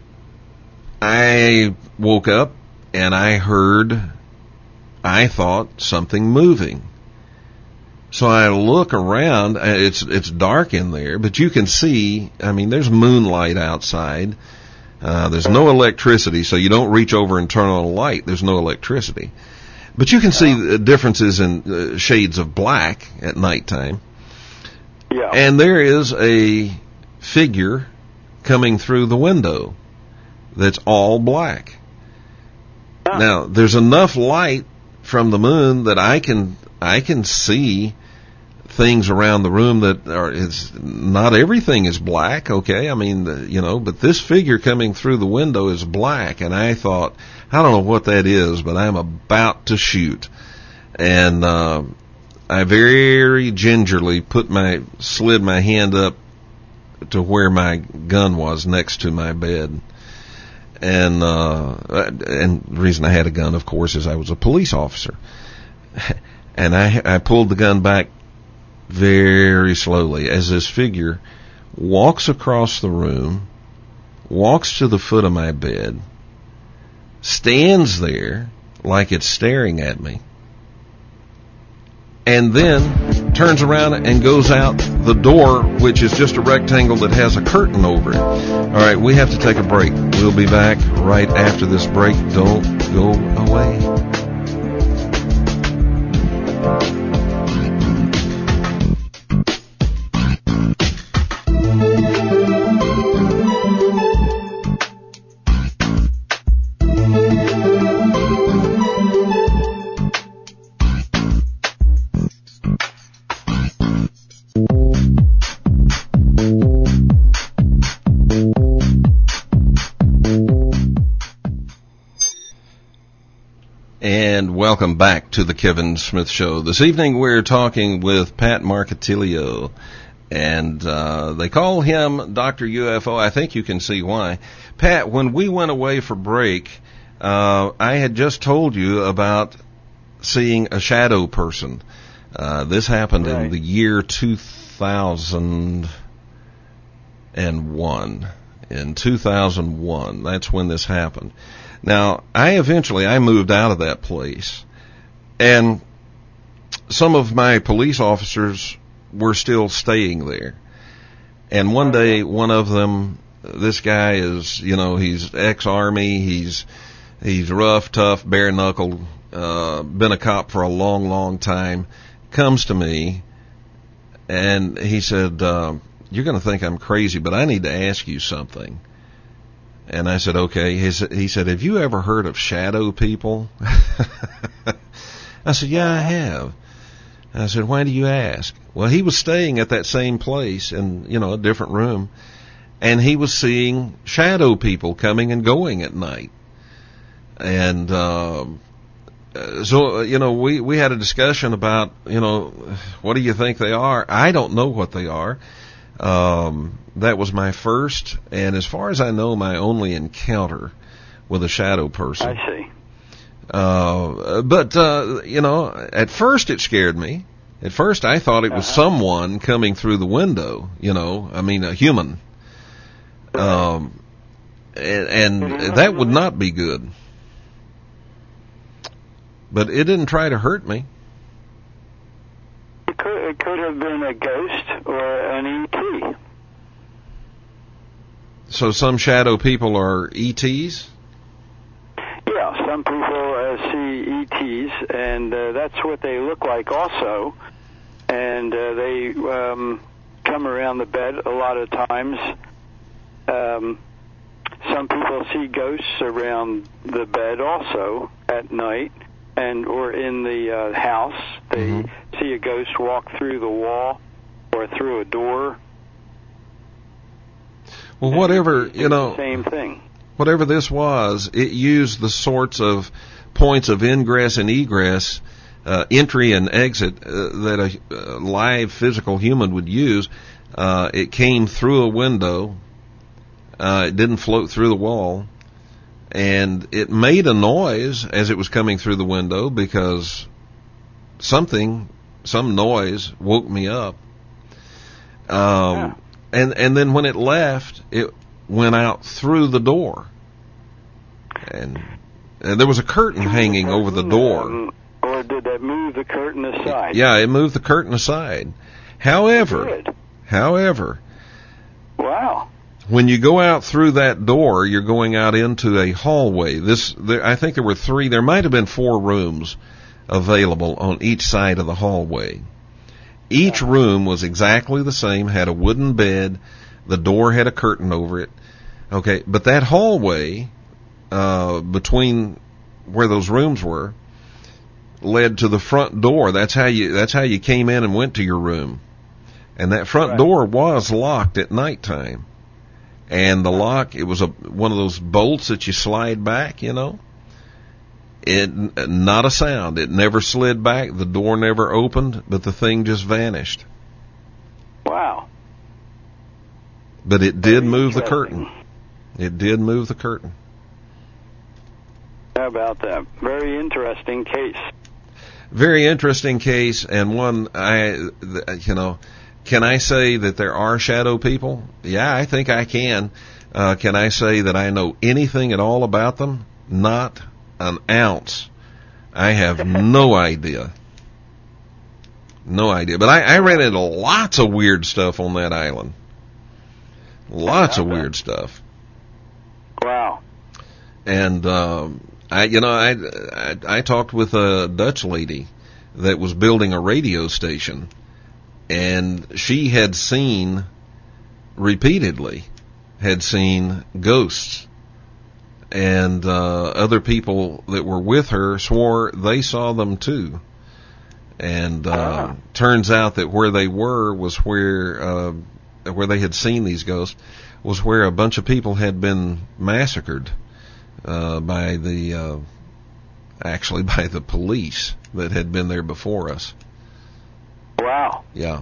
I woke up and I heard, I thought, something moving. So I look around. It's it's dark in there, but you can see. I mean, there's moonlight outside. Uh, there's no electricity, so you don't reach over and turn on a light. There's no electricity. But you can see the differences in uh, shades of black at nighttime. Yeah. And there is a figure coming through the window that's all black. Huh. Now, there's enough light from the moon that I can I can see things around the room that are, it's not everything is black, okay? I mean, the, you know, but this figure coming through the window is black, and I thought, I don't know what that is, but I'm about to shoot. And uh, I very gingerly put my, slid my hand up to where my gun was next to my bed. And, uh, and the reason I had a gun, of course, is I was a police officer. And I, I pulled the gun back very slowly as this figure walks across the room, walks to the foot of my bed, stands there like it's staring at me, and then turns around and goes out the door, which is just a rectangle that has a curtain over it. All right, we have to take a break. We'll be back right after this break. Don't go away. And welcome back to the Kevin Smith Show. This evening we're talking with Pat Marcatilio, and uh, they call him Doctor U F O. I think you can see why. Pat, when we went away for break, uh, I had just told you about seeing a shadow person. Uh, this happened right in the year two thousand one. In two thousand one, that's when this happened. Now, I eventually, I moved out of that place, and some of my police officers were still staying there. And one day, one of them, this guy is, you know, he's ex-Army, he's, he's rough, tough, bare-knuckled, uh, been a cop for a long, long time, comes to me, and he said, uh, you're going to think I'm crazy, but I need to ask you something. And I said, okay. He said, he said, have you ever heard of shadow people? I said, yeah, I have. And I said, why do you ask? Well, he was staying at that same place in, you know, a different room, and he was seeing shadow people coming and going at night. And, um, so, you know, we, we had a discussion about, you know, what do you think they are? I don't know what they are. Um, that was my first, and as far as I know, my only encounter with a shadow person. I see. Uh, but, uh, you know, at first it scared me. At first I thought it was uh-huh. someone coming through the window, you know, I mean, a human. Um, and, and that would not be good. But it didn't try to hurt me. It could, it could have been a ghost or an E T. So some shadow people are E Ts? Yeah, some people uh, see E Ts, and uh, that's what they look like also. And uh, they um, come around the bed a lot of times. Um, some people see ghosts around the bed also at night, and or in the uh, house. They mm-hmm. see a ghost walk through the wall or through a door. Well, whatever, you know, same thing. Whatever this was, it used the sorts of points of ingress and egress, uh, entry and exit uh, that a, a live physical human would use. Uh, it came through a window. Uh, it didn't float through the wall. And it made a noise as it was coming through the window because something, some noise woke me up. Um, yeah. and, and then when it left, it went out through the door. And, and there was a curtain hanging the curtain, over the door. Um, or did that move the curtain aside? Yeah, it moved the curtain aside. However, Good. however, wow. when you go out through that door, you're going out into a hallway. This, there, I think there were three, there might have been four rooms available on each side of the hallway. Each room was exactly the same, had a wooden bed, the door had a curtain over it. Okay, but that hallway, uh, between where those rooms were, led to the front door. That's how you, that's how you came in and went to your room. And that front right. door was locked at nighttime. And the lock, it was a one of those bolts that you slide back, you know. It, not a sound. It never slid back. The door never opened, but the thing just vanished. Wow. But it did move the curtain. It did move the curtain. How about that? Very interesting case. Very interesting case, and one I, you know, can I say that there are shadow people? Yeah, I think I can. Uh, can I say that I know anything at all about them? Not an ounce. I have no idea. No idea. But I, I ran into lots of weird stuff on that island. Lots of weird stuff. Wow. And, um, I, you know, I, I, I talked with a Dutch lady that was building a radio station, and she had seen, repeatedly, had seen ghosts. And uh, other people that were with her swore they saw them too. And uh, ah. turns out that where they were was where uh, where they had seen these ghosts was where a bunch of people had been massacred uh, by the uh, actually by the police that had been there before us. Wow. Yeah.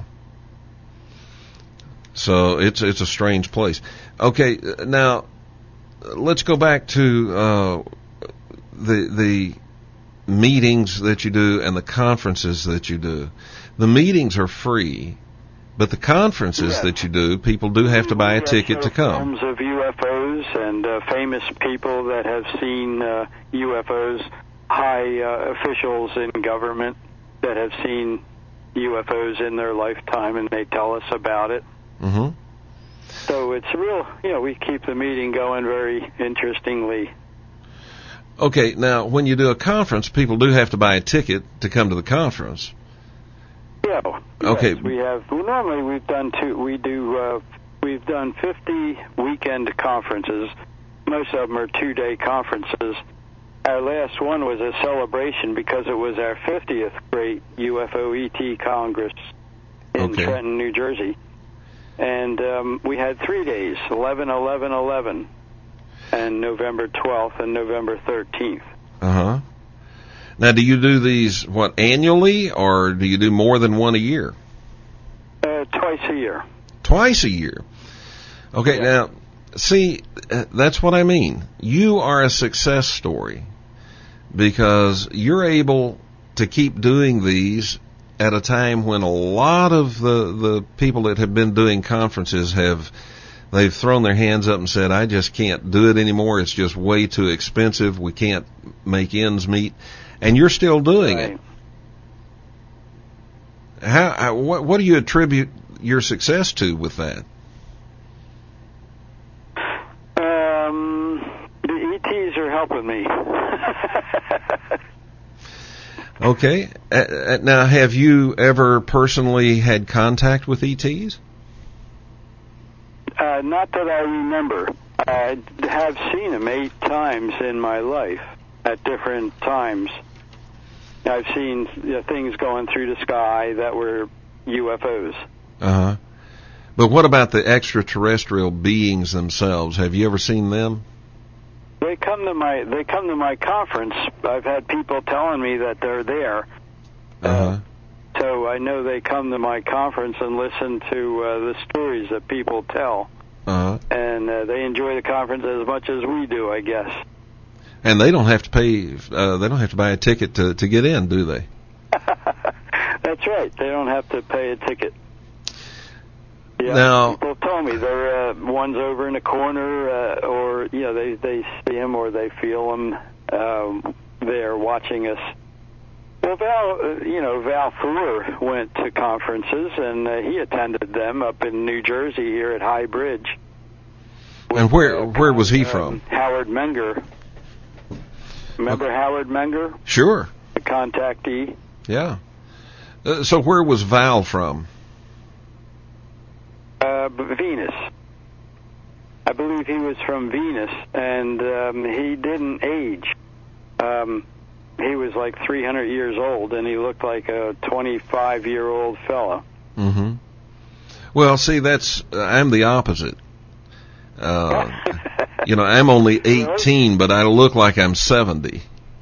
So it's it's a strange place. Okay, now let's go back to uh, the the meetings that you do and the conferences that you do. The meetings are free, but the conferences yes. that you do, people do have to buy a ticket to come. Films of U F Os and uh, famous people that have seen uh, U F Os, high uh, officials in government that have seen U F Os in their lifetime, and they tell us about it. Mm-hmm. So it's real, you know, we keep the meeting going very interestingly. Okay, now when you do a conference, people do have to buy a ticket to come to the conference. Yeah. Okay. Yes, we have. Well, normally we've done two. We do. Uh, we've done fifty weekend conferences. Most of them are two-day conferences. Our last one was a celebration because it was our fiftieth great U F O E T Congress in okay. Trenton, New Jersey. And um, we had three days, eleven, eleven, eleven, and November twelfth and November thirteenth. Uh-huh. Now, do you do these, what, annually, or do you do more than one a year? Uh, twice a year. Twice a year. Okay, yeah. Now, see, that's what I mean. You are a success story because you're able to keep doing these at a time when a lot of the, the people that have been doing conferences have They've thrown their hands up and said, I just can't do it anymore. It's just way too expensive. We can't make ends meet. And you're still doing Right. it. How, how, what, what do you attribute your success to with that? Um, the E Ts are helping me. Okay. Uh, uh, now, have you ever personally had contact with E Ts? Uh, not that I remember. I have seen them eight times in my life at different times. I've seen you know, things going through the sky that were U F Os. Uh-huh. But what about the extraterrestrial beings themselves? Have you ever seen them? They come to my they come to my conference. I've had people telling me that they're there. Uh-huh. So I know they come to my conference and listen to uh, the stories that people tell. Uh-huh. And uh, they enjoy the conference as much as we do, I guess. And they don't have to pay, uh, they don't have to buy a ticket to, to get in, do they? That's right. They don't have to pay a ticket. Yeah, Now- people told me they're uh, one's over in the corner, uh, or you know they they see him or they feel him um, there watching us. Well, Val, uh, you know Val Thor went to conferences and uh, he attended them up in New Jersey here at High Bridge. And where Uh, where was he um, from? Howard Menger. Remember Howard Menger, Sure. the contactee? Yeah. Uh, so where was Val from? Uh, b- Venus. I believe he was from Venus, and um, he didn't age. Um, he was like three hundred years old, and he looked like a twenty-five-year-old fellow. Mm-hmm. Well, see, that's uh, I'm the opposite. Uh, you know, I'm only eighteen, but I look like I'm seventy.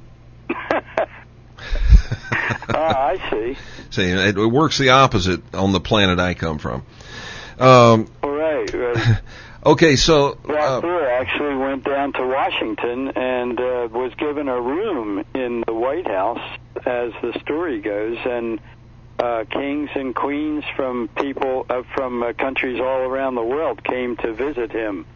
Ah, I see. See, it, it works the opposite on the planet I come from. Um, All right. Uh, okay, so Val uh, Thor actually went down to Washington and uh, was given a room in the White House, as the story goes, and uh, kings and queens from people uh, from uh, countries all around the world came to visit him.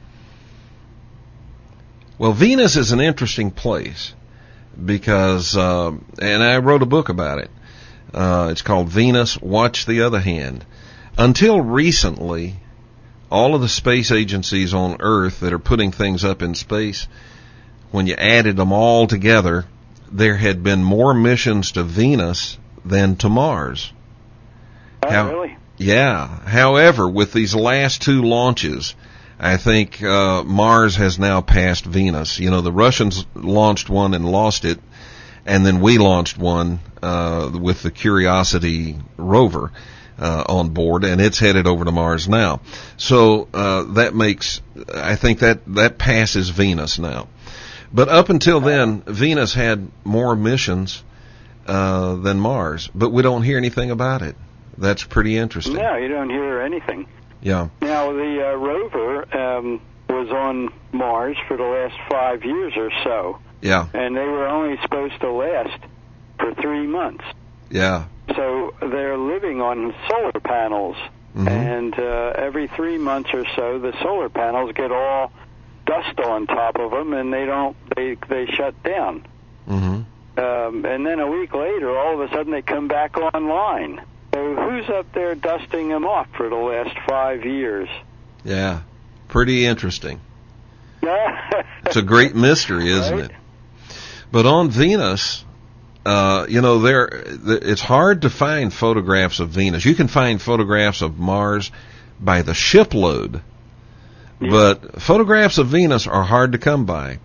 well, Venus is an interesting place because, uh, and I wrote a book about it. Uh, it's called Venus, Watch the Other Hand. Until recently, all of the space agencies on Earth that are putting things up in space, when you added them all together, there had been more missions to Venus than to Mars. Oh, How- really? Yeah. However, with these last two launches, I think uh, Mars has now passed Venus. You know, the Russians launched one and lost it, and then we launched one uh, with the Curiosity rover uh, on board, and it's headed over to Mars now. So uh, that makes, I think that that passes Venus now. But up until then, Venus had more missions uh, than Mars, but we don't hear anything about it. That's pretty interesting. No, you don't hear anything. Yeah. Now, the uh, rover um, was on Mars for the last five years or so, Yeah. and they were only supposed to last for three months. Yeah. So they're living on solar panels, Mhm. and uh, every three months or so, the solar panels get all dust on top of them, and they don't they they shut down. Mm-hmm. Um, and then a week later, all of a sudden, they come back online. So who's up there dusting them off for the last five years? Yeah. Pretty interesting. It's It's a great mystery, isn't Right. it? But on Venus, uh, you know, there it's hard to find photographs of Venus. You can find photographs of Mars by the shipload, Yeah. but photographs of Venus are hard to come by.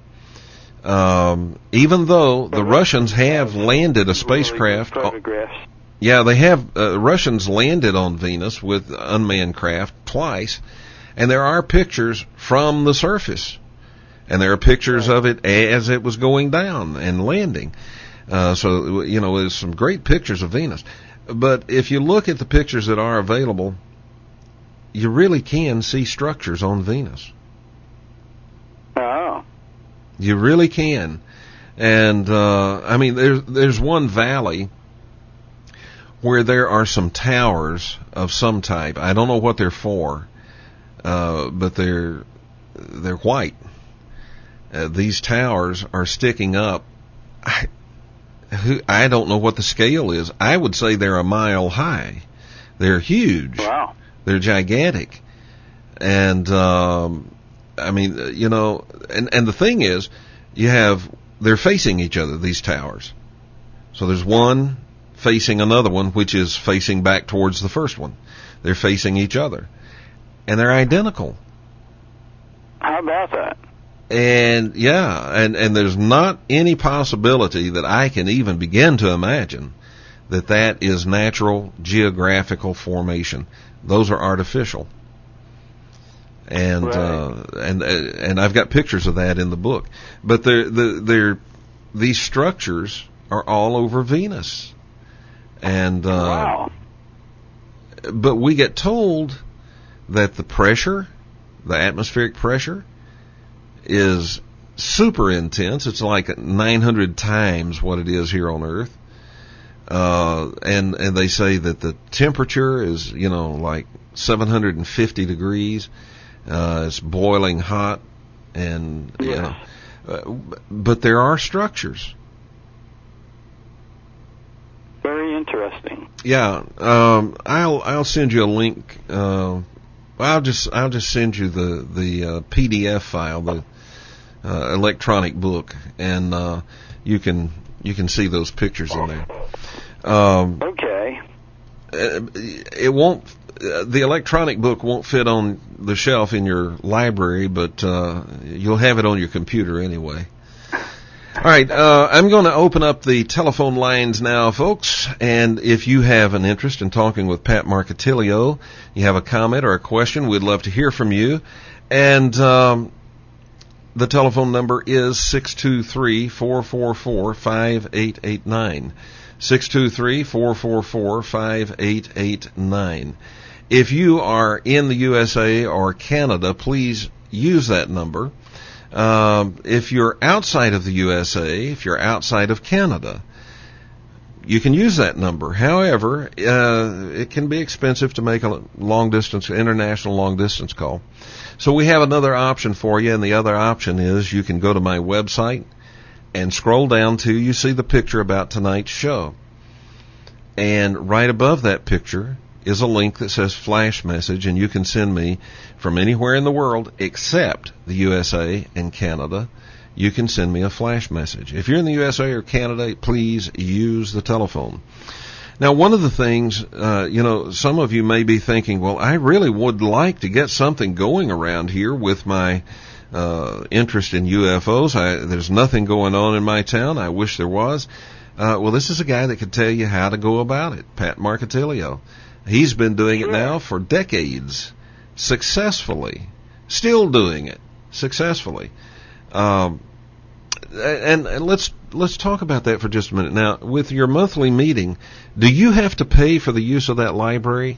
Um, even though the Russians have landed a spacecraft. Really good photographs. Yeah, they have, uh, Russians landed on Venus with unmanned craft twice, and there are pictures from the surface, and there are pictures of it as it was going down and landing. Uh, so, you know, there's some great pictures of Venus. But if you look at the pictures that are available, you really can see structures on Venus. Oh. You really can. And, uh, I mean, there's, there's one valley where there are some towers of some type. I don't know what they're for. uh, but they're they're white. Uh, these towers are sticking up. I, who, I don't know what the scale is. I would say they're a mile high. They're huge. Wow. They're gigantic. And, um, I mean, you know, and, and the thing is, you have, they're facing each other, these towers. So there's one facing another one, which is facing back towards the first one. They're facing each other. And they're identical. How about that? And yeah, and, and there's not any possibility that I can even begin to imagine that that is natural geographical formation. Those are artificial. And, right. uh, and, and I've got pictures of that in the book. But they're, they're, these structures are all over Venus. And, uh, wow. But we get told that the pressure, the atmospheric pressure, is super intense. It's like nine hundred times what it is here on Earth. Uh, and, and they say that the temperature is, you know, like seven hundred fifty degrees. Uh, it's boiling hot. And, yes. you know, uh, but there are structures. Very interesting. Yeah. Um, I'll, I'll send you a link. Uh, I'll just, I'll just send you the, the, uh, P D F file, the, uh, electronic book, and, uh, you can, you can see those pictures in there. Um, okay. It won't, uh, the electronic book won't fit on the shelf in your library, but, uh, you'll have it on your computer anyway. All right, uh, I'm going to open up the telephone lines now, folks, and if you have an interest in talking with Pat Marcatilio, you have a comment or a question, we'd love to hear from you. And um, the telephone number is six two three, four four four, five eight eight nine. six two three, four four four, five eight eight nine. If you are in the U S A or Canada, please use that number. Um, if you're outside of the U S A, if you're outside of Canada, you can use that number. However, uh, it can be expensive to make a long distance, international long distance call. So we have another option for you, and the other option is you can go to my website and scroll down to, you see the picture about tonight's show. And right above that picture is a link that says flash message, and you can send me from anywhere in the world except the U S A and Canada. You can send me a flash message. If you're in the U S A or Canada, please use the telephone. Now, one of the things, uh, you know, some of you may be thinking, well, I really would like to get something going around here with my uh, interest in U F Os. I, there's nothing going on in my town. I wish there was. Uh, well, this is a guy that can tell you how to go about it, Pat Marcatilio. He's been doing it now for decades, successfully, still doing it successfully. Um, and, and let's let's talk about that for just a minute. Now, with your monthly meeting, do you have to pay for the use of that library?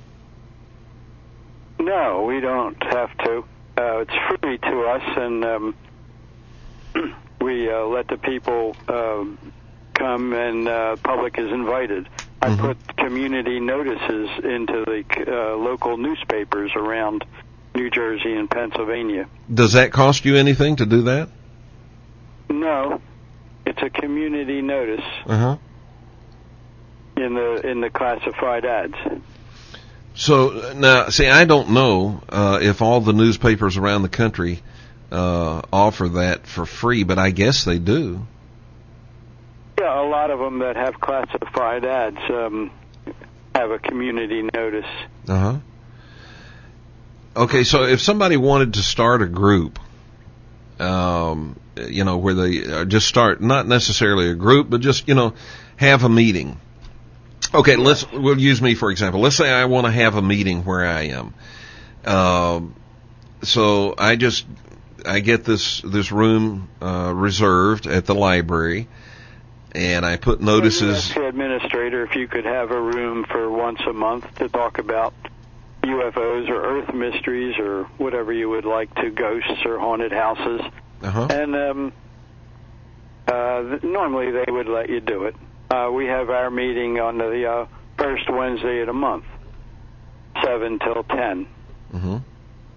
No, we don't have to. Uh, it's free to us, and um, we uh, let the people um, come, and uh, public is invited. I mm-hmm. put community notices into the uh, local newspapers around New Jersey and Pennsylvania. Does that cost you anything to do that? No, it's a community notice uh-huh. in the in the classified ads. So now, see, I don't know uh, if all the newspapers around the country uh, offer that for free, but I guess they do. Yeah, a lot of them that have classified ads um, have a community notice. Uh-huh. Okay, so if somebody wanted to start a group, um, you know, where they just start, not necessarily a group, but just, you know, have a meeting. Okay, let's, we'll use me for example. Let's say I want to have a meeting where I am. Um, so I just, I get this, this room, uh, reserved at the library. And I put notices. Ask the administrator if you could have a room for once a month to talk about U F Os or Earth mysteries or whatever you would like to, ghosts or haunted houses. Uh-huh. And um, uh, normally they would let you do it. Uh, we have our meeting on the uh, first Wednesday of the month, seven till ten. Mm-hmm. And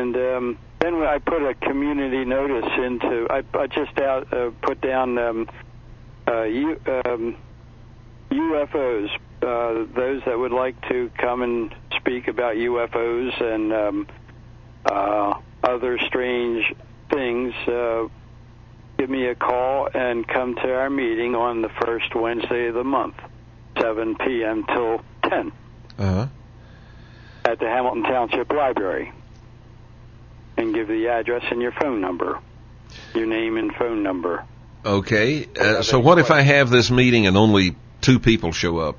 And um, then I put a community notice into, I, I just out uh, put down um, uh, U, um, U F Os, uh, those that would like to come and speak about U F Os and um, uh, other strange things. Uh, give me a call and come to our meeting on the first Wednesday of the month, seven p.m. till ten. Uh-huh. At the Hamilton Township Library, and give the address and your phone number, your name and phone number. Okay. Uh, so what if I have this meeting and only two people show up?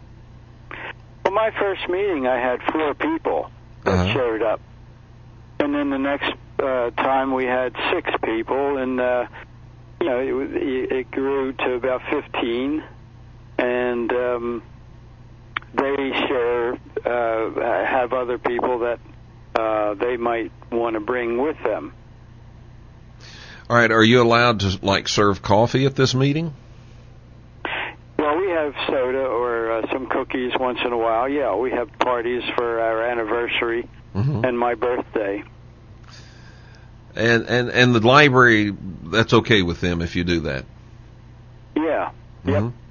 Well, my first meeting, I had four people that Uh-huh. showed up. And then the next uh, time we had six people, and, uh, you know, it, it grew to about fifteen. And um, they share, uh, have other people that uh, they might want to bring with them. All right. Are you allowed to, like, serve coffee at this meeting? Well, we have soda or uh, some cookies once in a while. Yeah, we have parties for our anniversary Mm-hmm. and my birthday. And, and, and the library, that's okay with them if you do that? Yeah. Yep. Mm-hmm.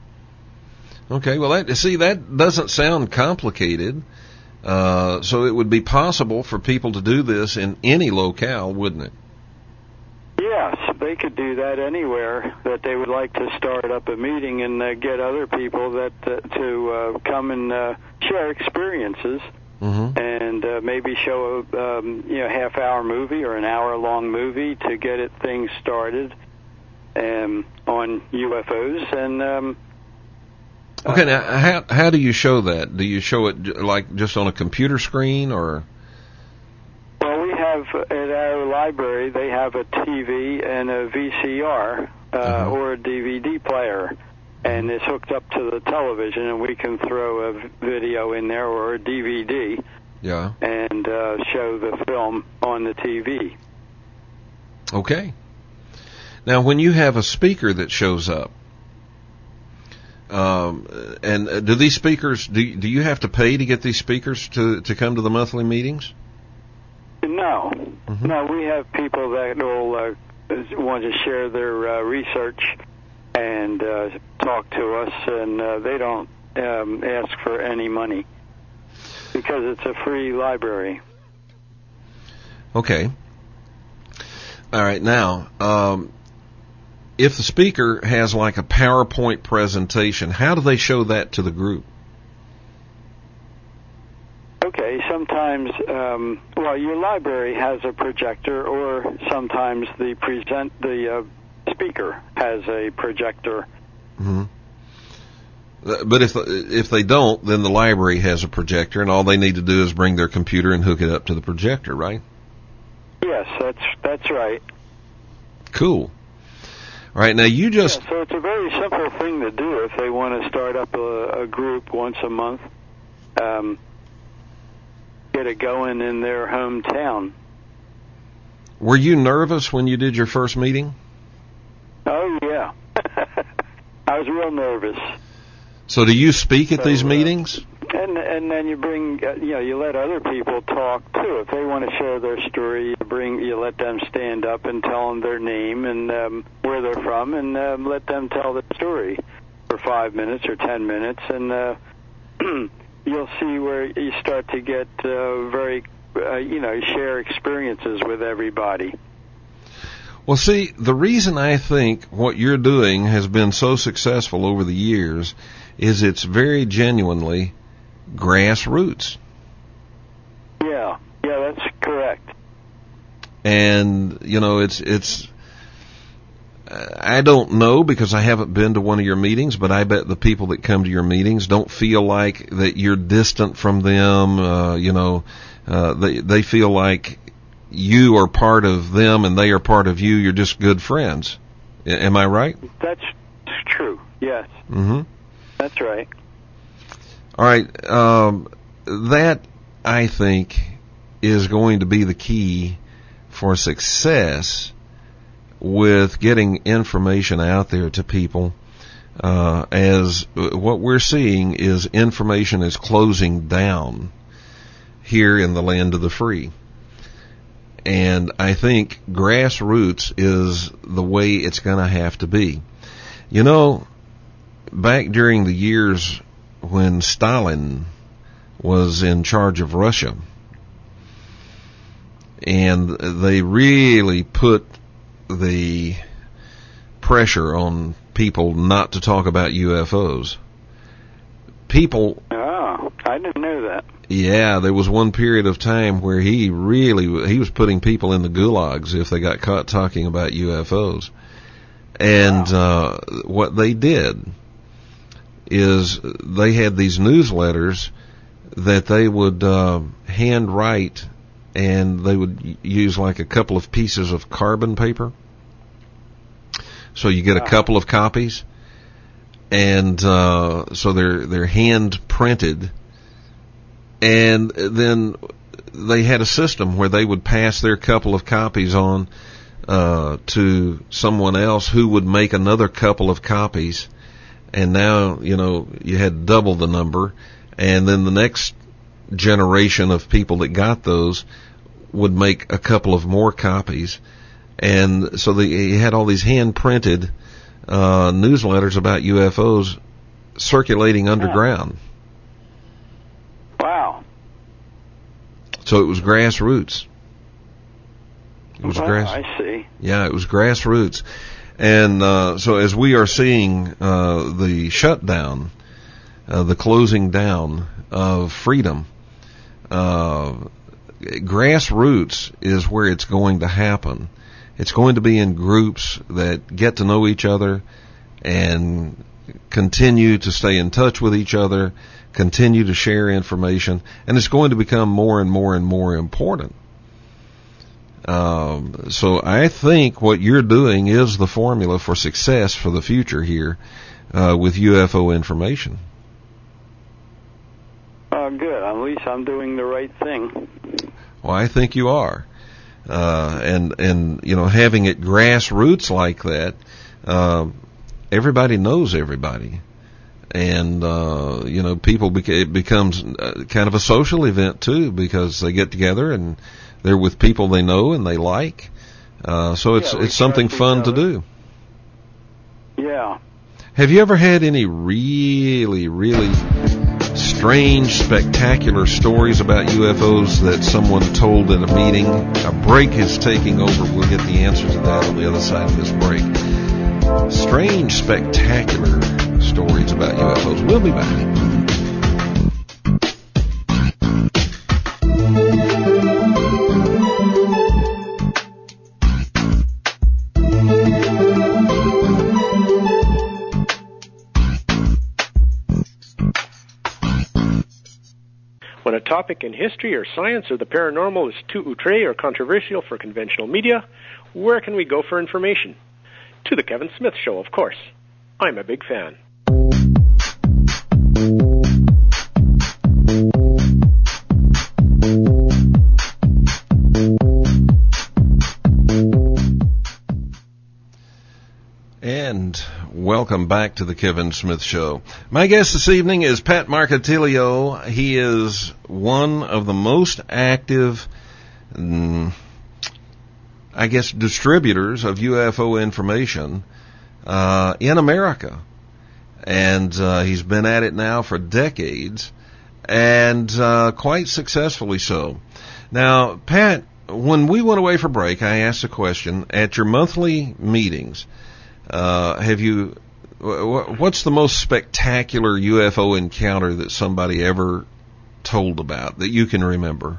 Okay, well, that, see, that doesn't sound complicated. Uh, so it would be possible for people to do this in any locale, wouldn't it? Yes, they could do that anywhere that they would like to start up a meeting and uh, get other people that uh, to uh, come and uh, share experiences, Mm-hmm. and uh, maybe show a um, you know half-hour movie or an hour-long movie to get it things started um, on U F Os. And um, Okay, now how how do you show that? Do you show it j- like just on a computer screen, or? well, we have at our library, they have a T V and a V C R uh, Uh-huh. or a D V D player, and it's hooked up to the television, and we can throw a video in there or a D V D Yeah. and uh, show the film on the T V. Okay. Now, when you have a speaker that shows up, um, and uh, do these speakers do do you have to pay to get these speakers to to come to the monthly meetings? No, Mhm. no, we have people that will uh, want to share their uh, research and uh, talk to us, and uh, they don't um, ask for any money because it's a free library. Okay. All right. Now, um, if the speaker has like a PowerPoint presentation, how do they show that to the group? Okay, sometimes, um, well, your library has a projector, or sometimes the present the uh, speaker has a projector. Mm-hmm. But if if they don't, then the library has a projector, and all they need to do is bring their computer and hook it up to the projector, right? Yes, that's that's right. Cool. All right, now you just... Yeah, so it's a very simple thing to do if they want to start up a, a group once a month. Um, get it going in their hometown. Were you nervous when you did your first meeting? Oh, yeah. I was real nervous. So do you speak at So, these uh, meetings? And and then you bring, uh, you know, you let other people talk, too. If they want to share their story, you bring, you let them stand up and tell them their name and um, where they're from, and um, let them tell their story for five minutes or ten minutes, and uh, you'll see where you start to get uh, very, uh, you know, share experiences with everybody. Well, see, the reason I think what you're doing has been so successful over the years is it's very genuinely grassroots. Yeah, yeah, that's correct. And, you know, it's, it's, I don't know because I haven't been to one of your meetings, but I bet the people that come to your meetings don't feel like that you're distant from them. Uh, you know, uh, they, they feel like you are part of them and they are part of you. You're just good friends. A- am I right? That's true, yes. Mm-hmm. That's right. All right. Um, that, I think, is going to be the key for success with getting information out there to people, uh, as what we're seeing is information is closing down here in the land of the free. And I think grassroots is the way it's going to have to be. You know, back during the years when Stalin was in charge of Russia, and they really put the pressure on people not to talk about U F Os. People... Oh, I didn't know that. Yeah, there was one period of time where he really, he was putting people in the gulags if they got caught talking about U F Os. And wow. uh, what they did is they had these newsletters that they would uh, hand write, and they would use like a couple of pieces of carbon paper. So you get a couple of copies, and uh, so they're they're hand printed, and then they had a system where they would pass their couple of copies on uh, to someone else who would make another couple of copies, and now you know you had double the number, and then the next generation of people that got those would make a couple of more copies. And so they, he had all these hand-printed uh, newsletters about U F Os circulating underground. Wow. So it was grassroots. It was well, grass. I see. Yeah, it was grassroots. And uh, so as we are seeing uh, the shutdown, uh, the closing down of freedom, uh, grassroots is where it's going to happen. It's going to be in groups that get to know each other and continue to stay in touch with each other, continue to share information, and it's going to become more and more and more important. Um, so I think what you're doing is the formula for success for the future here uh, with U F O information. Oh, good. At least I'm doing the right thing. Well, I think you are. Uh, and, and, you know, having it grassroots like that, uh, everybody knows everybody. And, uh, you know, people, beca- it becomes uh, kind of a social event too, because they get together and they're with people they know and they like. Uh, so it's, yeah, it's something fun to do. Yeah. Have you ever had any really, really strange, spectacular stories about U F Os that someone told in a meeting? A break is taking over. We'll get the answer to that on the other side of this break. Strange, spectacular stories about U F Os. We'll be back. When a topic in history or science or the paranormal is too outre or controversial for conventional media, where can we go for information? To the Kevin Smith Show, of course. I'm a big fan. And welcome back to the Kevin Smith Show. My guest this evening is Pat Marcatilio. He is one of the most active, mm, I guess, distributors of U F O information uh, in America. And uh, he's been at it now for decades, and uh, quite successfully so. Now, Pat, when we went away for break, I asked a question. At your monthly meetings, Uh, have you, what's the most spectacular U F O encounter that somebody ever told about that you can remember?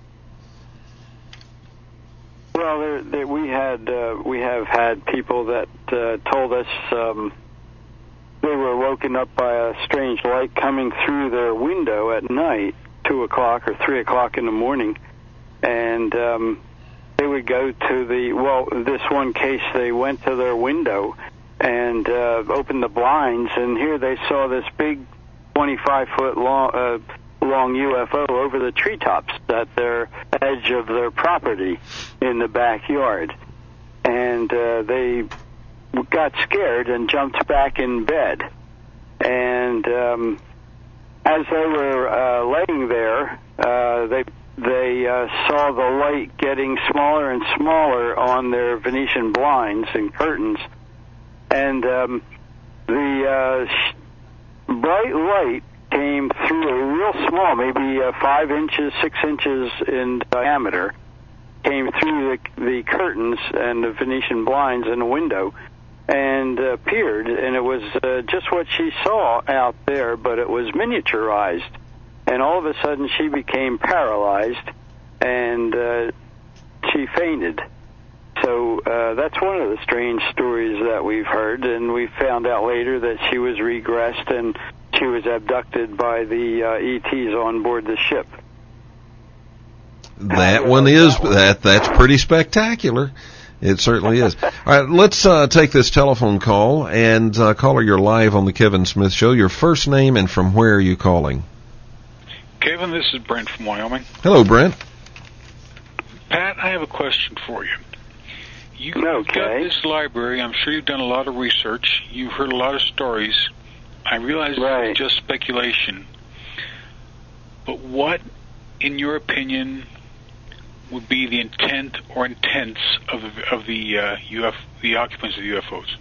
Well, there, there, we had, uh, we have had people that uh, told us um, they were woken up by a strange light coming through their window at night, two o'clock or three o'clock in the morning, and um, they would go to the, well, this one case, they went to their window and uh, opened the blinds, and here they saw this big twenty-five foot long, uh, long U F O over the treetops at their edge of their property in the backyard. And uh, they got scared and jumped back in bed. And um, as they were uh, laying there, uh, they they uh, saw the light getting smaller and smaller on their Venetian blinds and curtains. And um, the uh, sh- bright light came through a real small, maybe uh, five inches, six inches in diameter, came through the, the curtains and the Venetian blinds in the window and uh, appeared. And it was uh, just what she saw out there, but it was miniaturized. And all of a sudden she became paralyzed and uh, she fainted. So uh, that's one of the strange stories that we've heard, and we found out later that she was regressed and she was abducted by the uh, E Ts on board the ship. That one is, that that's pretty spectacular. It certainly is. All right, let's uh, take this telephone call, and uh, caller, you're live on the Kevin Smith Show. Your first name and from where are you calling? Kevin, this is Brent from Wyoming. Hello, Brent. Pat, I have a question for you. You've okay. got this library. I'm sure you've done a lot of research. You've heard a lot of stories. I realize right. it's just speculation. But what, in your opinion, would be the intent or intents of the, of the uh, U F the occupants of the U F Os?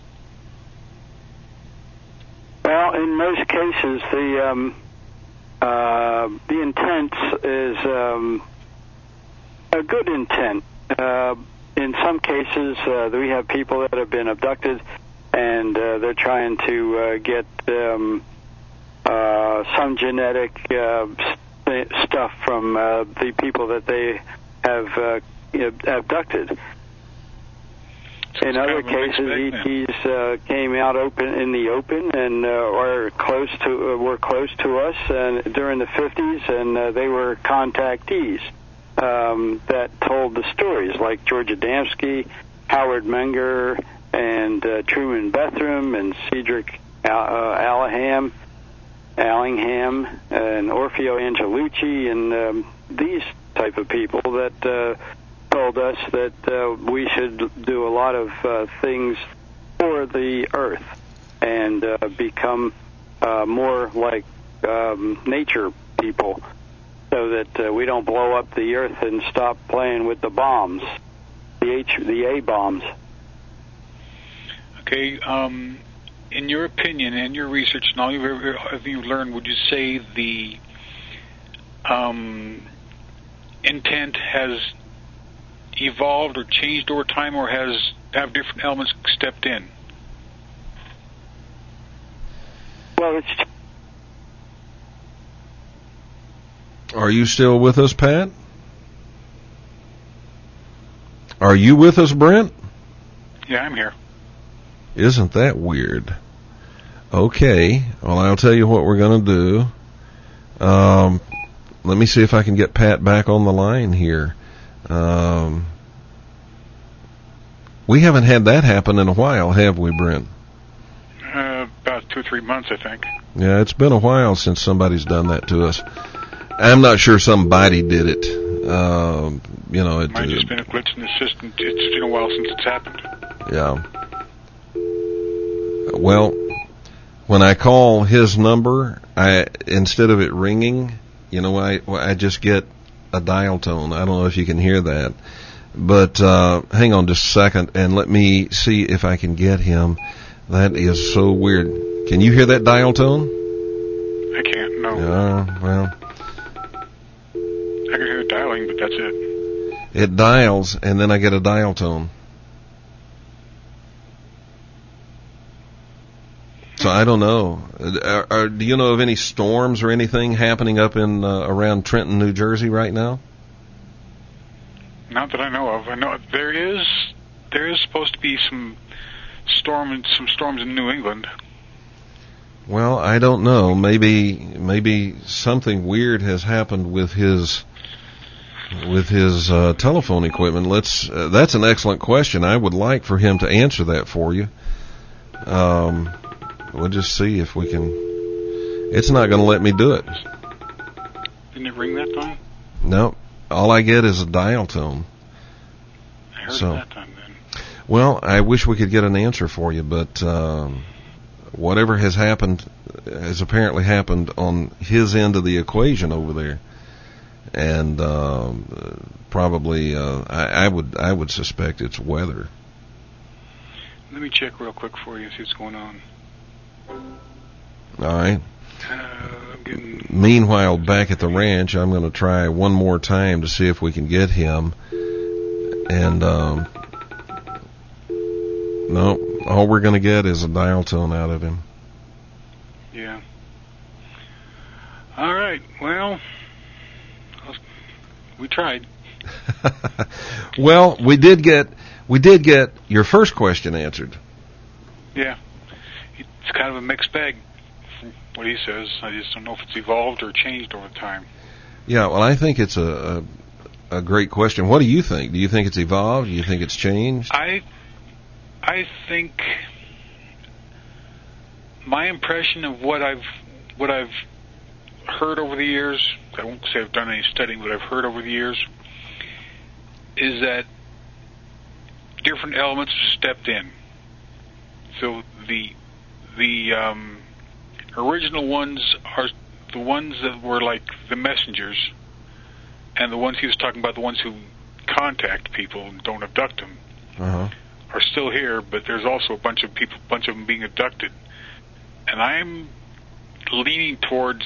Well, in most cases, the um, uh, the intent is um, a good intent. Uh, in some cases, uh, we have people that have been abducted, and uh, they're trying to uh, get um, uh, some genetic uh, st- stuff from uh, the people that they have uh, abducted. So in other cases, E Ts uh, came out open in the open and uh, or close to uh, were close to us and during the fifties, and uh, they were contactees um, that told the stories, like George Adamski, Howard Menger, and uh, Truman Bethram, and Cedric uh, Allingham, Allingham, and Orfeo Angelucci, and um, these type of people that uh, told us that uh, we should do a lot of uh, things for the earth and uh, become uh, more like um, nature people, so that uh, we don't blow up the earth and stop playing with the bombs, the H, the A bombs. Okay. Um, in your opinion and your research and all you've ever have you learned, would you say the um, intent has evolved or changed over time, or has have different elements stepped in? Well, it's. Are you still with us, Pat? Are you with us, Brent? Yeah, I'm here. Isn't that weird? Okay, well, I'll tell you what we're going to do. Um, let me see if I can get Pat back on the line here. Um, we haven't had that happen in a while, have we, Brent? Uh, about two or three months, I think. Yeah, it's been a while since somebody's done that to us. I'm not sure somebody did it. Um, you know, it might have just been a glitch in the system. It's been a while since it's happened. Yeah. Well, when I call his number, I instead of it ringing, you know, I I just get a dial tone. I don't know if you can hear that, but uh, hang on just a second and let me see if I can get him. That is so weird. Can you hear that dial tone? I can't. No. Yeah. Well. I can hear it dialing, but that's it. It dials, and then I get a dial tone. So I don't know. Are, are, do you know of any storms or anything happening up in uh, around Trenton, New Jersey right now? Not that I know of. I know there is there is supposed to be some storm some storms in New England. Well, I don't know. Maybe maybe something weird has happened with his with his uh, telephone equipment. Let's. Uh, that's an excellent question. I would like for him to answer that for you. Um, we'll just see if we can. It's not going to let me do it. Didn't it ring that time? No. All I get is a dial tone. I heard so, it that time then. Well, I wish we could get an answer for you, but um, whatever has happened has apparently happened on his end of the equation over there. and um, probably uh, I, I would I would suspect it's weather. Let me check real quick for you, see what's going on. All right. Uh, I'm getting... Meanwhile, back at the ranch, I'm going to try one more time to see if we can get him. And um, no, all we're going to get is a dial tone out of him. Yeah. All right. Well, we tried. Well, we did get we did get your first question answered. Yeah. It's kind of a mixed bag from what he says. I just don't know if it's evolved or changed over time. Yeah, well, I think it's a, a, a great question. What do you think? Do you think it's evolved? Do you think it's changed? I I think my impression of what I've what I've heard over the years, I won't say I've done any studying, but I've heard over the years, is that different elements stepped in. So the the um, original ones are the ones that were like the messengers, and the ones he was talking about, the ones who contact people and don't abduct them, uh-huh. are still here. But there's also a bunch of people, bunch of them being abducted, and I'm leaning towards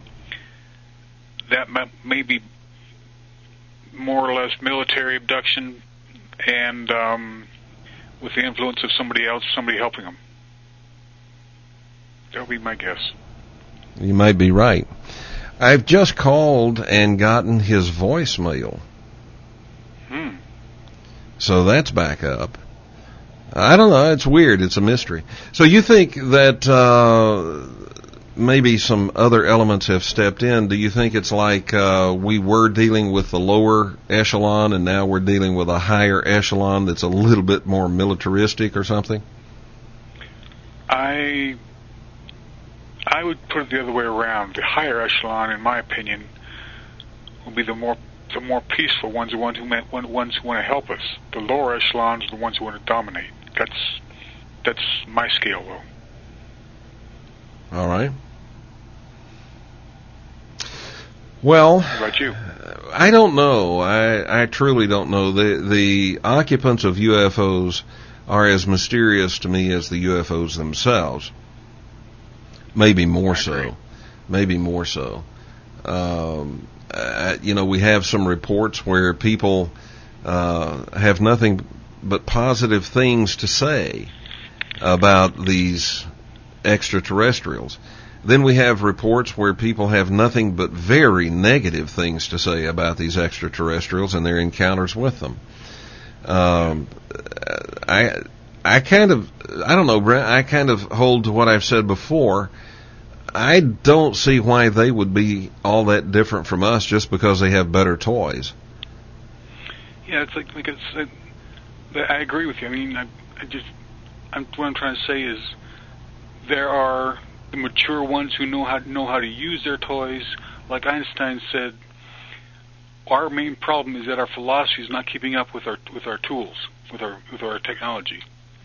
that maybe more or less military abduction, and um, with the influence of somebody else, somebody helping them. That would be my guess. You might be right. I've just called and gotten his voicemail. Hmm. So that's back up. I don't know. It's weird. It's a mystery. So you think that uh, maybe some other elements have stepped in? Do you think it's like uh, we were dealing with the lower echelon and now we're dealing with a higher echelon that's a little bit more militaristic or something? I I would put it the other way around. The higher echelon, in my opinion, will be the more the more peaceful ones, the ones who ones who want to help us. The lower echelons are the ones who want to dominate. That's that's my scale, though. All right. Well, how about you? I don't know. I I truly don't know. The the occupants of U F Os are as mysterious to me as the U F Os themselves. Maybe more so. Maybe more so. Um, uh, you know, we have some reports where people uh, have nothing but positive things to say about these extraterrestrials. Then we have reports where people have nothing but very negative things to say about these extraterrestrials and their encounters with them. Um, I, I kind of, I don't know, Brent, I kind of hold to what I've said before. I don't see why they would be all that different from us just because they have better toys. Yeah, it's like, like it's, it, I agree with you. I mean, I, I just, I'm, what I'm trying to say is there are the mature ones who know how know how to use their toys. Like Einstein said, our main problem is that our philosophy is not keeping up with our with our tools, with our with our technology.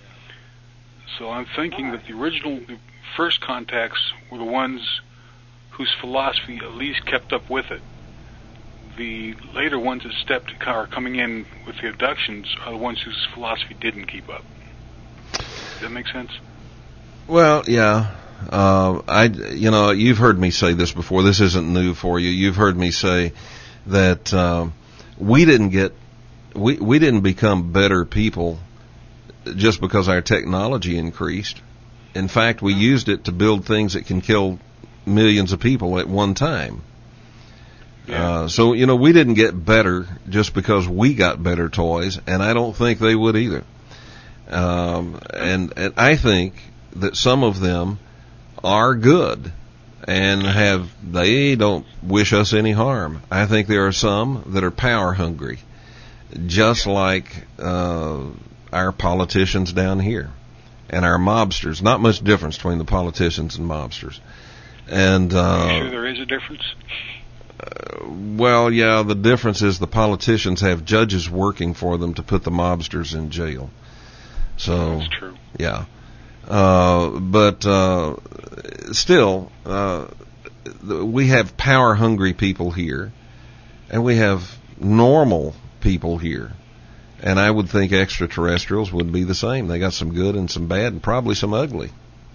So I'm thinking that the original, the first contacts were the ones whose philosophy at least kept up with it. The later ones that stepped are coming in with the abductions are the ones whose philosophy didn't keep up. Does that make sense? Well, yeah. Uh, I, you know, you've heard me say this before. This isn't new for you. You've heard me say that uh, we didn't get, we we didn't become better people just because our technology increased. In fact, we used it to build things that can kill millions of people at one time. Yeah. Uh, so, you know, we didn't get better just because we got better toys, and I don't think they would either. Um, and, and I think that some of them are good and have, they don't wish us any harm. I think there are some that are power hungry, just like uh, our politicians down here and our mobsters. Not much difference between the politicians and mobsters. And uh, are you sure there is a difference? Uh, well, yeah, the difference is the politicians have judges working for them to put the mobsters in jail. So that's true. Yeah. Uh, but uh, still, uh, we have power-hungry people here, and we have normal people here. And I would think extraterrestrials would be the same. They got some good and some bad and probably some ugly.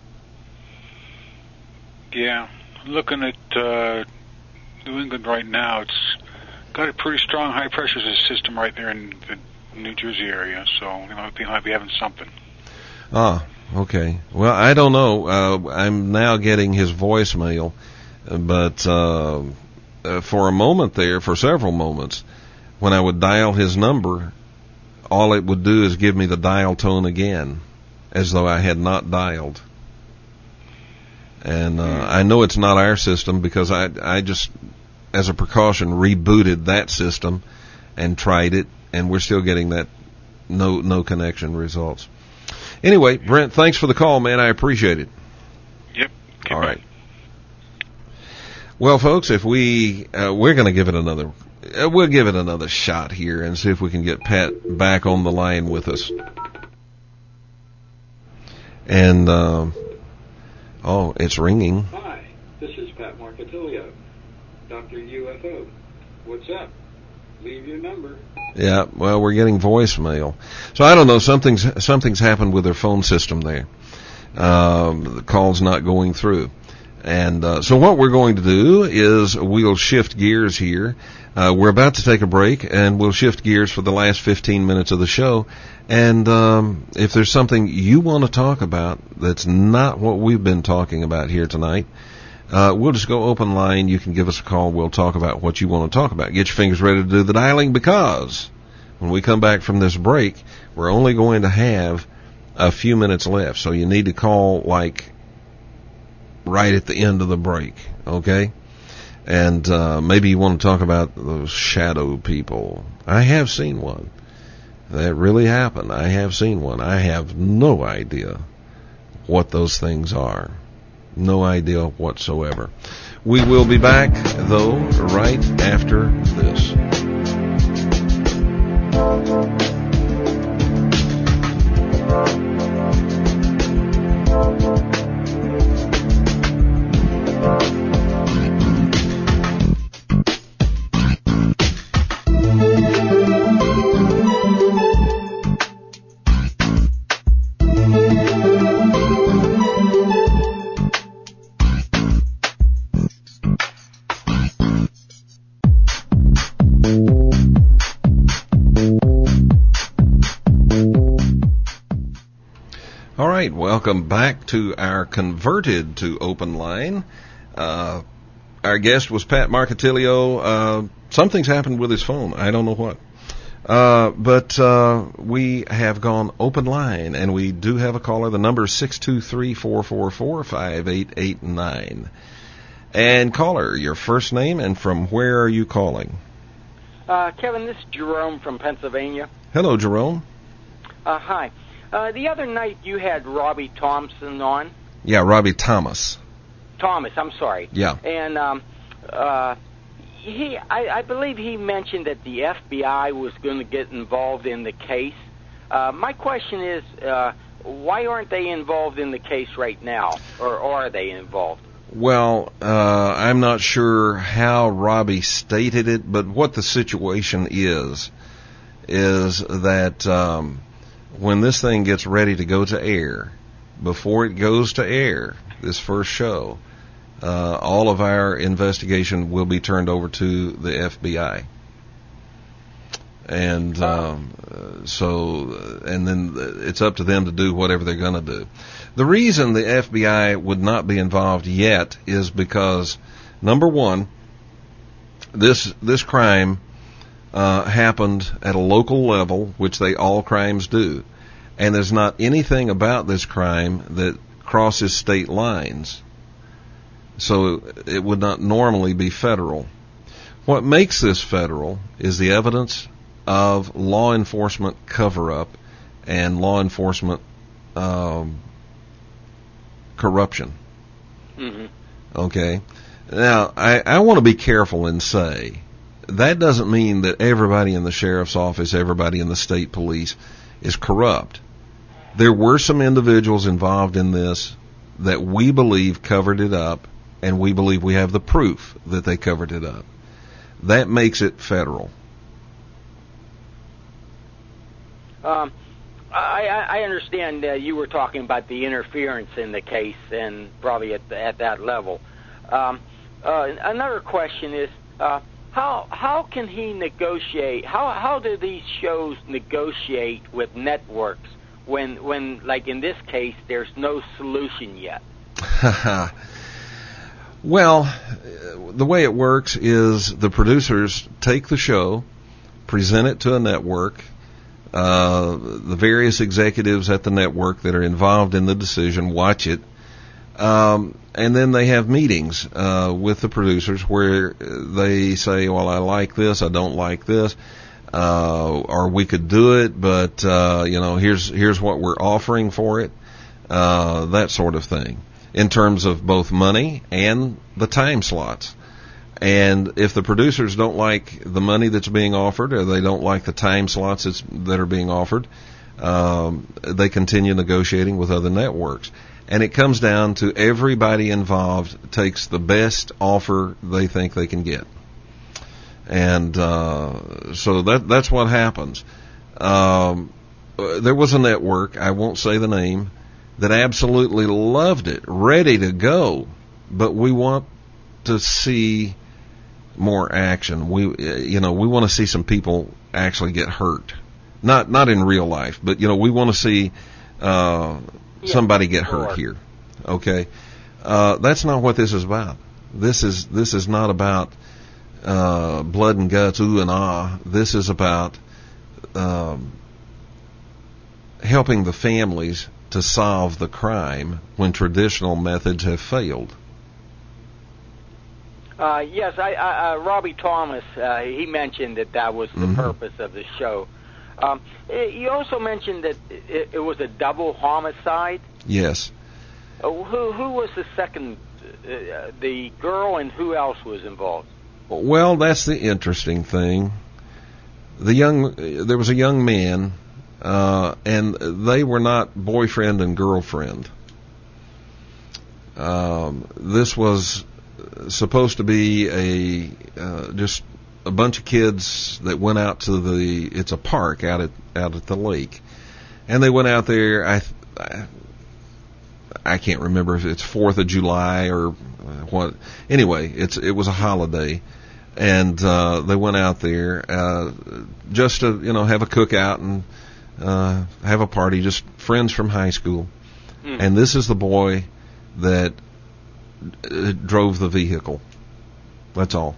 Yeah. Looking at uh, New England right now, it's got a pretty strong high-pressure system right there in the New Jersey area, so you know, they might be having something. Ah, okay. Well, I don't know. Uh, I'm now getting his voicemail, but uh, uh, for a moment there, for several moments, when I would dial his number, all it would do is give me the dial tone again, as though I had not dialed. And uh, I know it's not our system because I, I just, as a precaution, rebooted that system and tried it, and we're still getting that no no connection results. Anyway, Brent, thanks for the call, man. I appreciate it. Yep. All right. Well, folks, if we uh, we're going to give it another. Uh, we'll give it another shot here and see if we can get Pat back on the line with us. And, uh, oh, it's ringing. Hi, this is Pat Marcatilio, Doctor U F O. What's up? Leave your number. Yeah, well, we're getting voicemail. So I don't know, something's, something's happened with their phone system there. Um, the call's not going through. And uh, so what we're going to do is we'll shift gears here. Uh, we're about to take a break, and we'll shift gears for the last fifteen minutes of the show. And um, if there's something you want to talk about that's not what we've been talking about here tonight, uh, we'll just go open line. You can give us a call. We'll talk about what you want to talk about. Get your fingers ready to do the dialing, because when we come back from this break, we're only going to have a few minutes left. So you need to call like right at the end of the break, okay? And uh, maybe you want to talk about those shadow people. I have seen one. That really happened. I have seen one. I have no idea what those things are. No idea whatsoever. We will be back, though, right after this. Welcome back to our converted to open line. Uh, our guest was Pat Marcatilio. Uh, something's happened with his phone. I don't know what. Uh, but uh, we have gone open line, and we do have a caller. The number is six two three, four four four, five eight eight nine. And caller, your first name and from where are you calling? Uh, Kevin, this is Jerome from Pennsylvania. Hello, Jerome. Uh, hi. Uh, the other night you had Robbie Thompson on. Yeah, Robbie Thomas. Thomas, I'm sorry. Yeah. And um, uh, he, I, I believe he mentioned that the F B I was going to get involved in the case. Uh, my question is, uh, why aren't they involved in the case right now, or, or are they involved? Well, uh, I'm not sure how Robbie stated it, but what the situation is, is that um, when this thing gets ready to go to air, before it goes to air, this first show, uh, all of our investigation will be turned over to the F B I. And um, so, and then it's up to them to do whatever they're going to do. The reason the F B I would not be involved yet is because, number one, this this crime uh, happened at a local level, which they all crimes do, and there's not anything about this crime that crosses state lines, so it would not normally be federal. What makes this federal is the evidence of law enforcement cover-up and law enforcement um, corruption. Mm-hmm. Okay? Now, I, I want to be careful and say that doesn't mean that everybody in the sheriff's office, everybody in the state police is corrupt. There were some individuals involved in this that we believe covered it up, and we believe we have the proof that they covered it up. That makes it federal. Um, I, I understand uh, you were talking about the interference in the case, and probably at the, at that level. Um, uh, another question is uh, how how can he negotiate? How how do these shows negotiate with networks when when like in this case there's no solution yet? Well, the way it works is the producers take the show, present it to a network. Uh, the various executives at the network that are involved in the decision watch it, um, and then they have meetings uh, with the producers where they say, well, I like this, I don't like this, uh, or we could do it, but uh, you know, here's here's what we're offering for it, uh, that sort of thing, in terms of both money and the time slots. And if the producers don't like the money that's being offered, or they don't like the time slots that's, that are being offered, um, they continue negotiating with other networks. And it comes down to everybody involved takes the best offer they think they can get. And uh, so that that's what happens. Um, there was a network, I won't say the name, that absolutely loved it, ready to go, but we want to see more action. We, you know, we want to see some people actually get hurt. Not, not in real life, but, you know, we want to see, uh, yeah, somebody get hurt sure. here. Okay. Uh, that's not what this is about. This is, this is not about, uh, blood and guts, ooh and ah. This is about, um, helping the families to solve the crime when traditional methods have failed. Uh, yes, I, I, uh, Robbie Thomas, uh, he mentioned that that was the mm-hmm. purpose of the show. Um, he also mentioned that it, it was a double homicide. Yes. Uh, who who was the second, uh, the girl, and who else was involved? Well, that's the interesting thing. The young, there was a young man, uh, and they were not boyfriend and girlfriend. Um, this was supposed to be a uh, just a bunch of kids that went out to the it's a park out at out at the lake, and they went out there. I I, I can't remember if it's Fourth of July or what. Anyway, it's it was a holiday, and uh, they went out there uh, just to you know have a cookout and uh, have a party, just friends from high school. Mm. And this is the boy that drove the vehicle. That's all.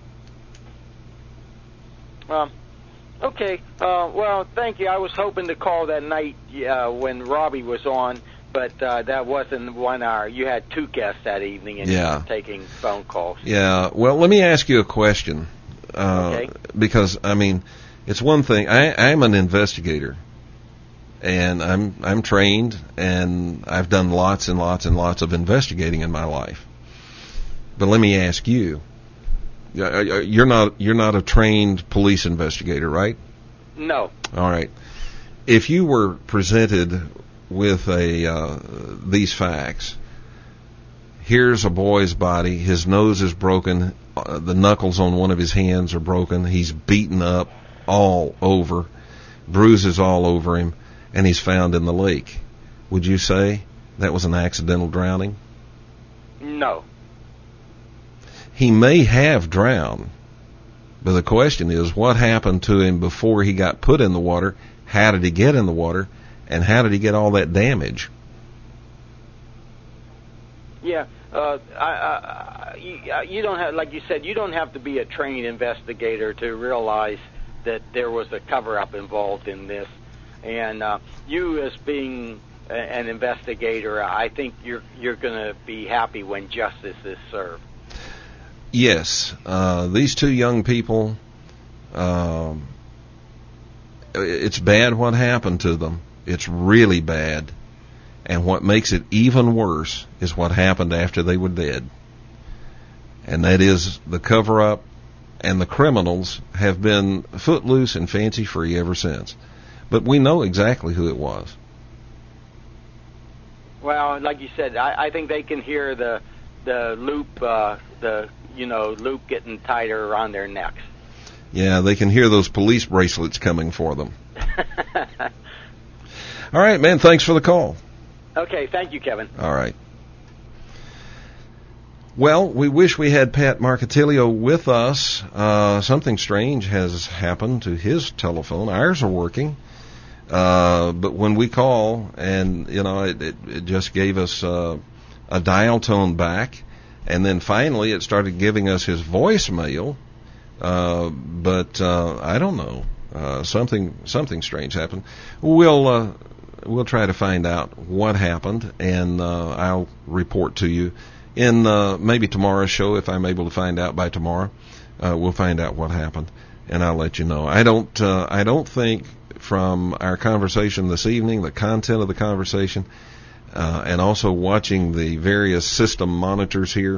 Um, okay. Uh, well, thank you. I was hoping to call that night uh, when Robbie was on, but uh, that wasn't one hour. You had two guests that evening, and yeah. you were taking phone calls. Yeah. Well, let me ask you a question. Uh, okay. Because, I mean, it's one thing. I, I'm an investigator, and I'm I'm trained, and I've done lots and lots and lots of investigating in my life. But let me ask you: you're not you're not a trained police investigator, right? No. All right. If you were presented with a uh, these facts, here's a boy's body. His nose is broken. Uh, the knuckles on one of his hands are broken. He's beaten up all over, bruises all over him, and he's found in the lake. Would you say that was an accidental drowning? No. He may have drowned, but the question is, what happened to him before he got put in the water? How did he get in the water? And how did he get all that damage? Yeah, uh, I, I, you, you don't have, like you said, you don't have to be a trained investigator to realize that there was a cover-up involved in this. And uh, you, as being a, an investigator, I think you're you're going to be happy when justice is served. Yes, uh, these two young people, um, it's bad what happened to them. It's really bad. And what makes it even worse is what happened after they were dead. And that is the cover-up, and the criminals have been footloose and fancy-free ever since. But we know exactly who it was. Well, like you said, I, I think they can hear the the loop, uh, the you know loop getting tighter around their necks. Yeah, they can hear those police bracelets coming for them. All right, man. Thanks for the call. Okay, thank you, Kevin. All right. Well, we wish we had Pat Marcatilio with us. Uh, something strange has happened to his telephone. Ours are working. Uh, but when we call, and, you know, it, it, it just gave us uh, a dial tone back, and then finally it started giving us his voicemail. Uh, but uh, I don't know. Uh, something something strange happened. We'll uh, we'll try to find out what happened, and uh, I'll report to you in uh, maybe tomorrow's show if I'm able to find out by tomorrow. Uh, we'll find out what happened, and I'll let you know. I don't uh, I don't think from our conversation this evening, the content of the conversation, uh, and also watching the various system monitors here,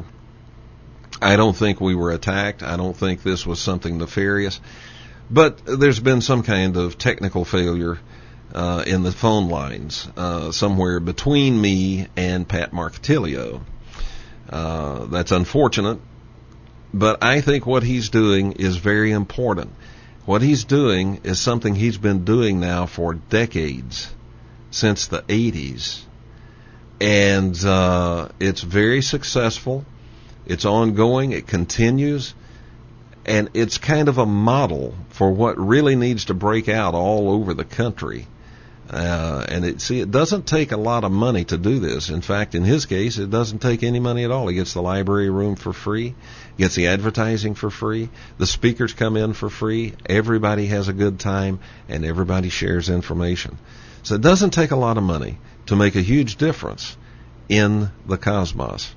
I don't think we were attacked. I don't think this was something nefarious. But there's been some kind of technical failure uh, in the phone lines uh, somewhere between me and Pat Marcatilio. Uh, that's unfortunate, but I think what he's doing is very important. What he's doing is something he's been doing now for decades, since the eighties. And uh, it's very successful. It's ongoing. It continues. And it's kind of a model for what really needs to break out all over the country. Uh, and it, see, it doesn't take a lot of money to do this. In fact, in his case, it doesn't take any money at all. He gets the library room for free, gets the advertising for free, the speakers come in for free, everybody has a good time, and everybody shares information. So it doesn't take a lot of money to make a huge difference in the cosmos.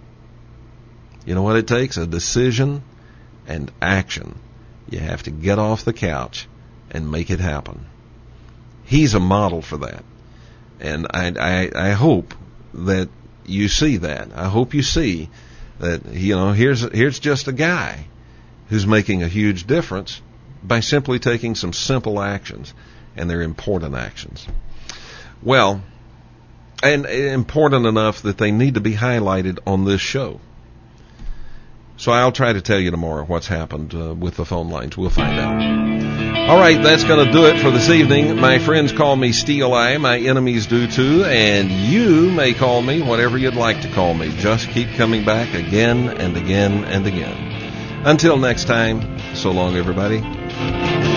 You know what it takes? A decision and action. You have to get off the couch and make it happen. He's a model for that. And I, I, I hope that you see that. I hope you see that, you know, here's, here's just a guy who's making a huge difference by simply taking some simple actions, and they're important actions. Well, and important enough that they need to be highlighted on this show. So I'll try to tell you tomorrow what's happened uh, with the phone lines. We'll find out. All right, that's going to do it for this evening. My friends call me Steel Eye. My enemies do too. And you may call me whatever you'd like to call me. Just keep coming back again and again and again. Until next time, so long, everybody.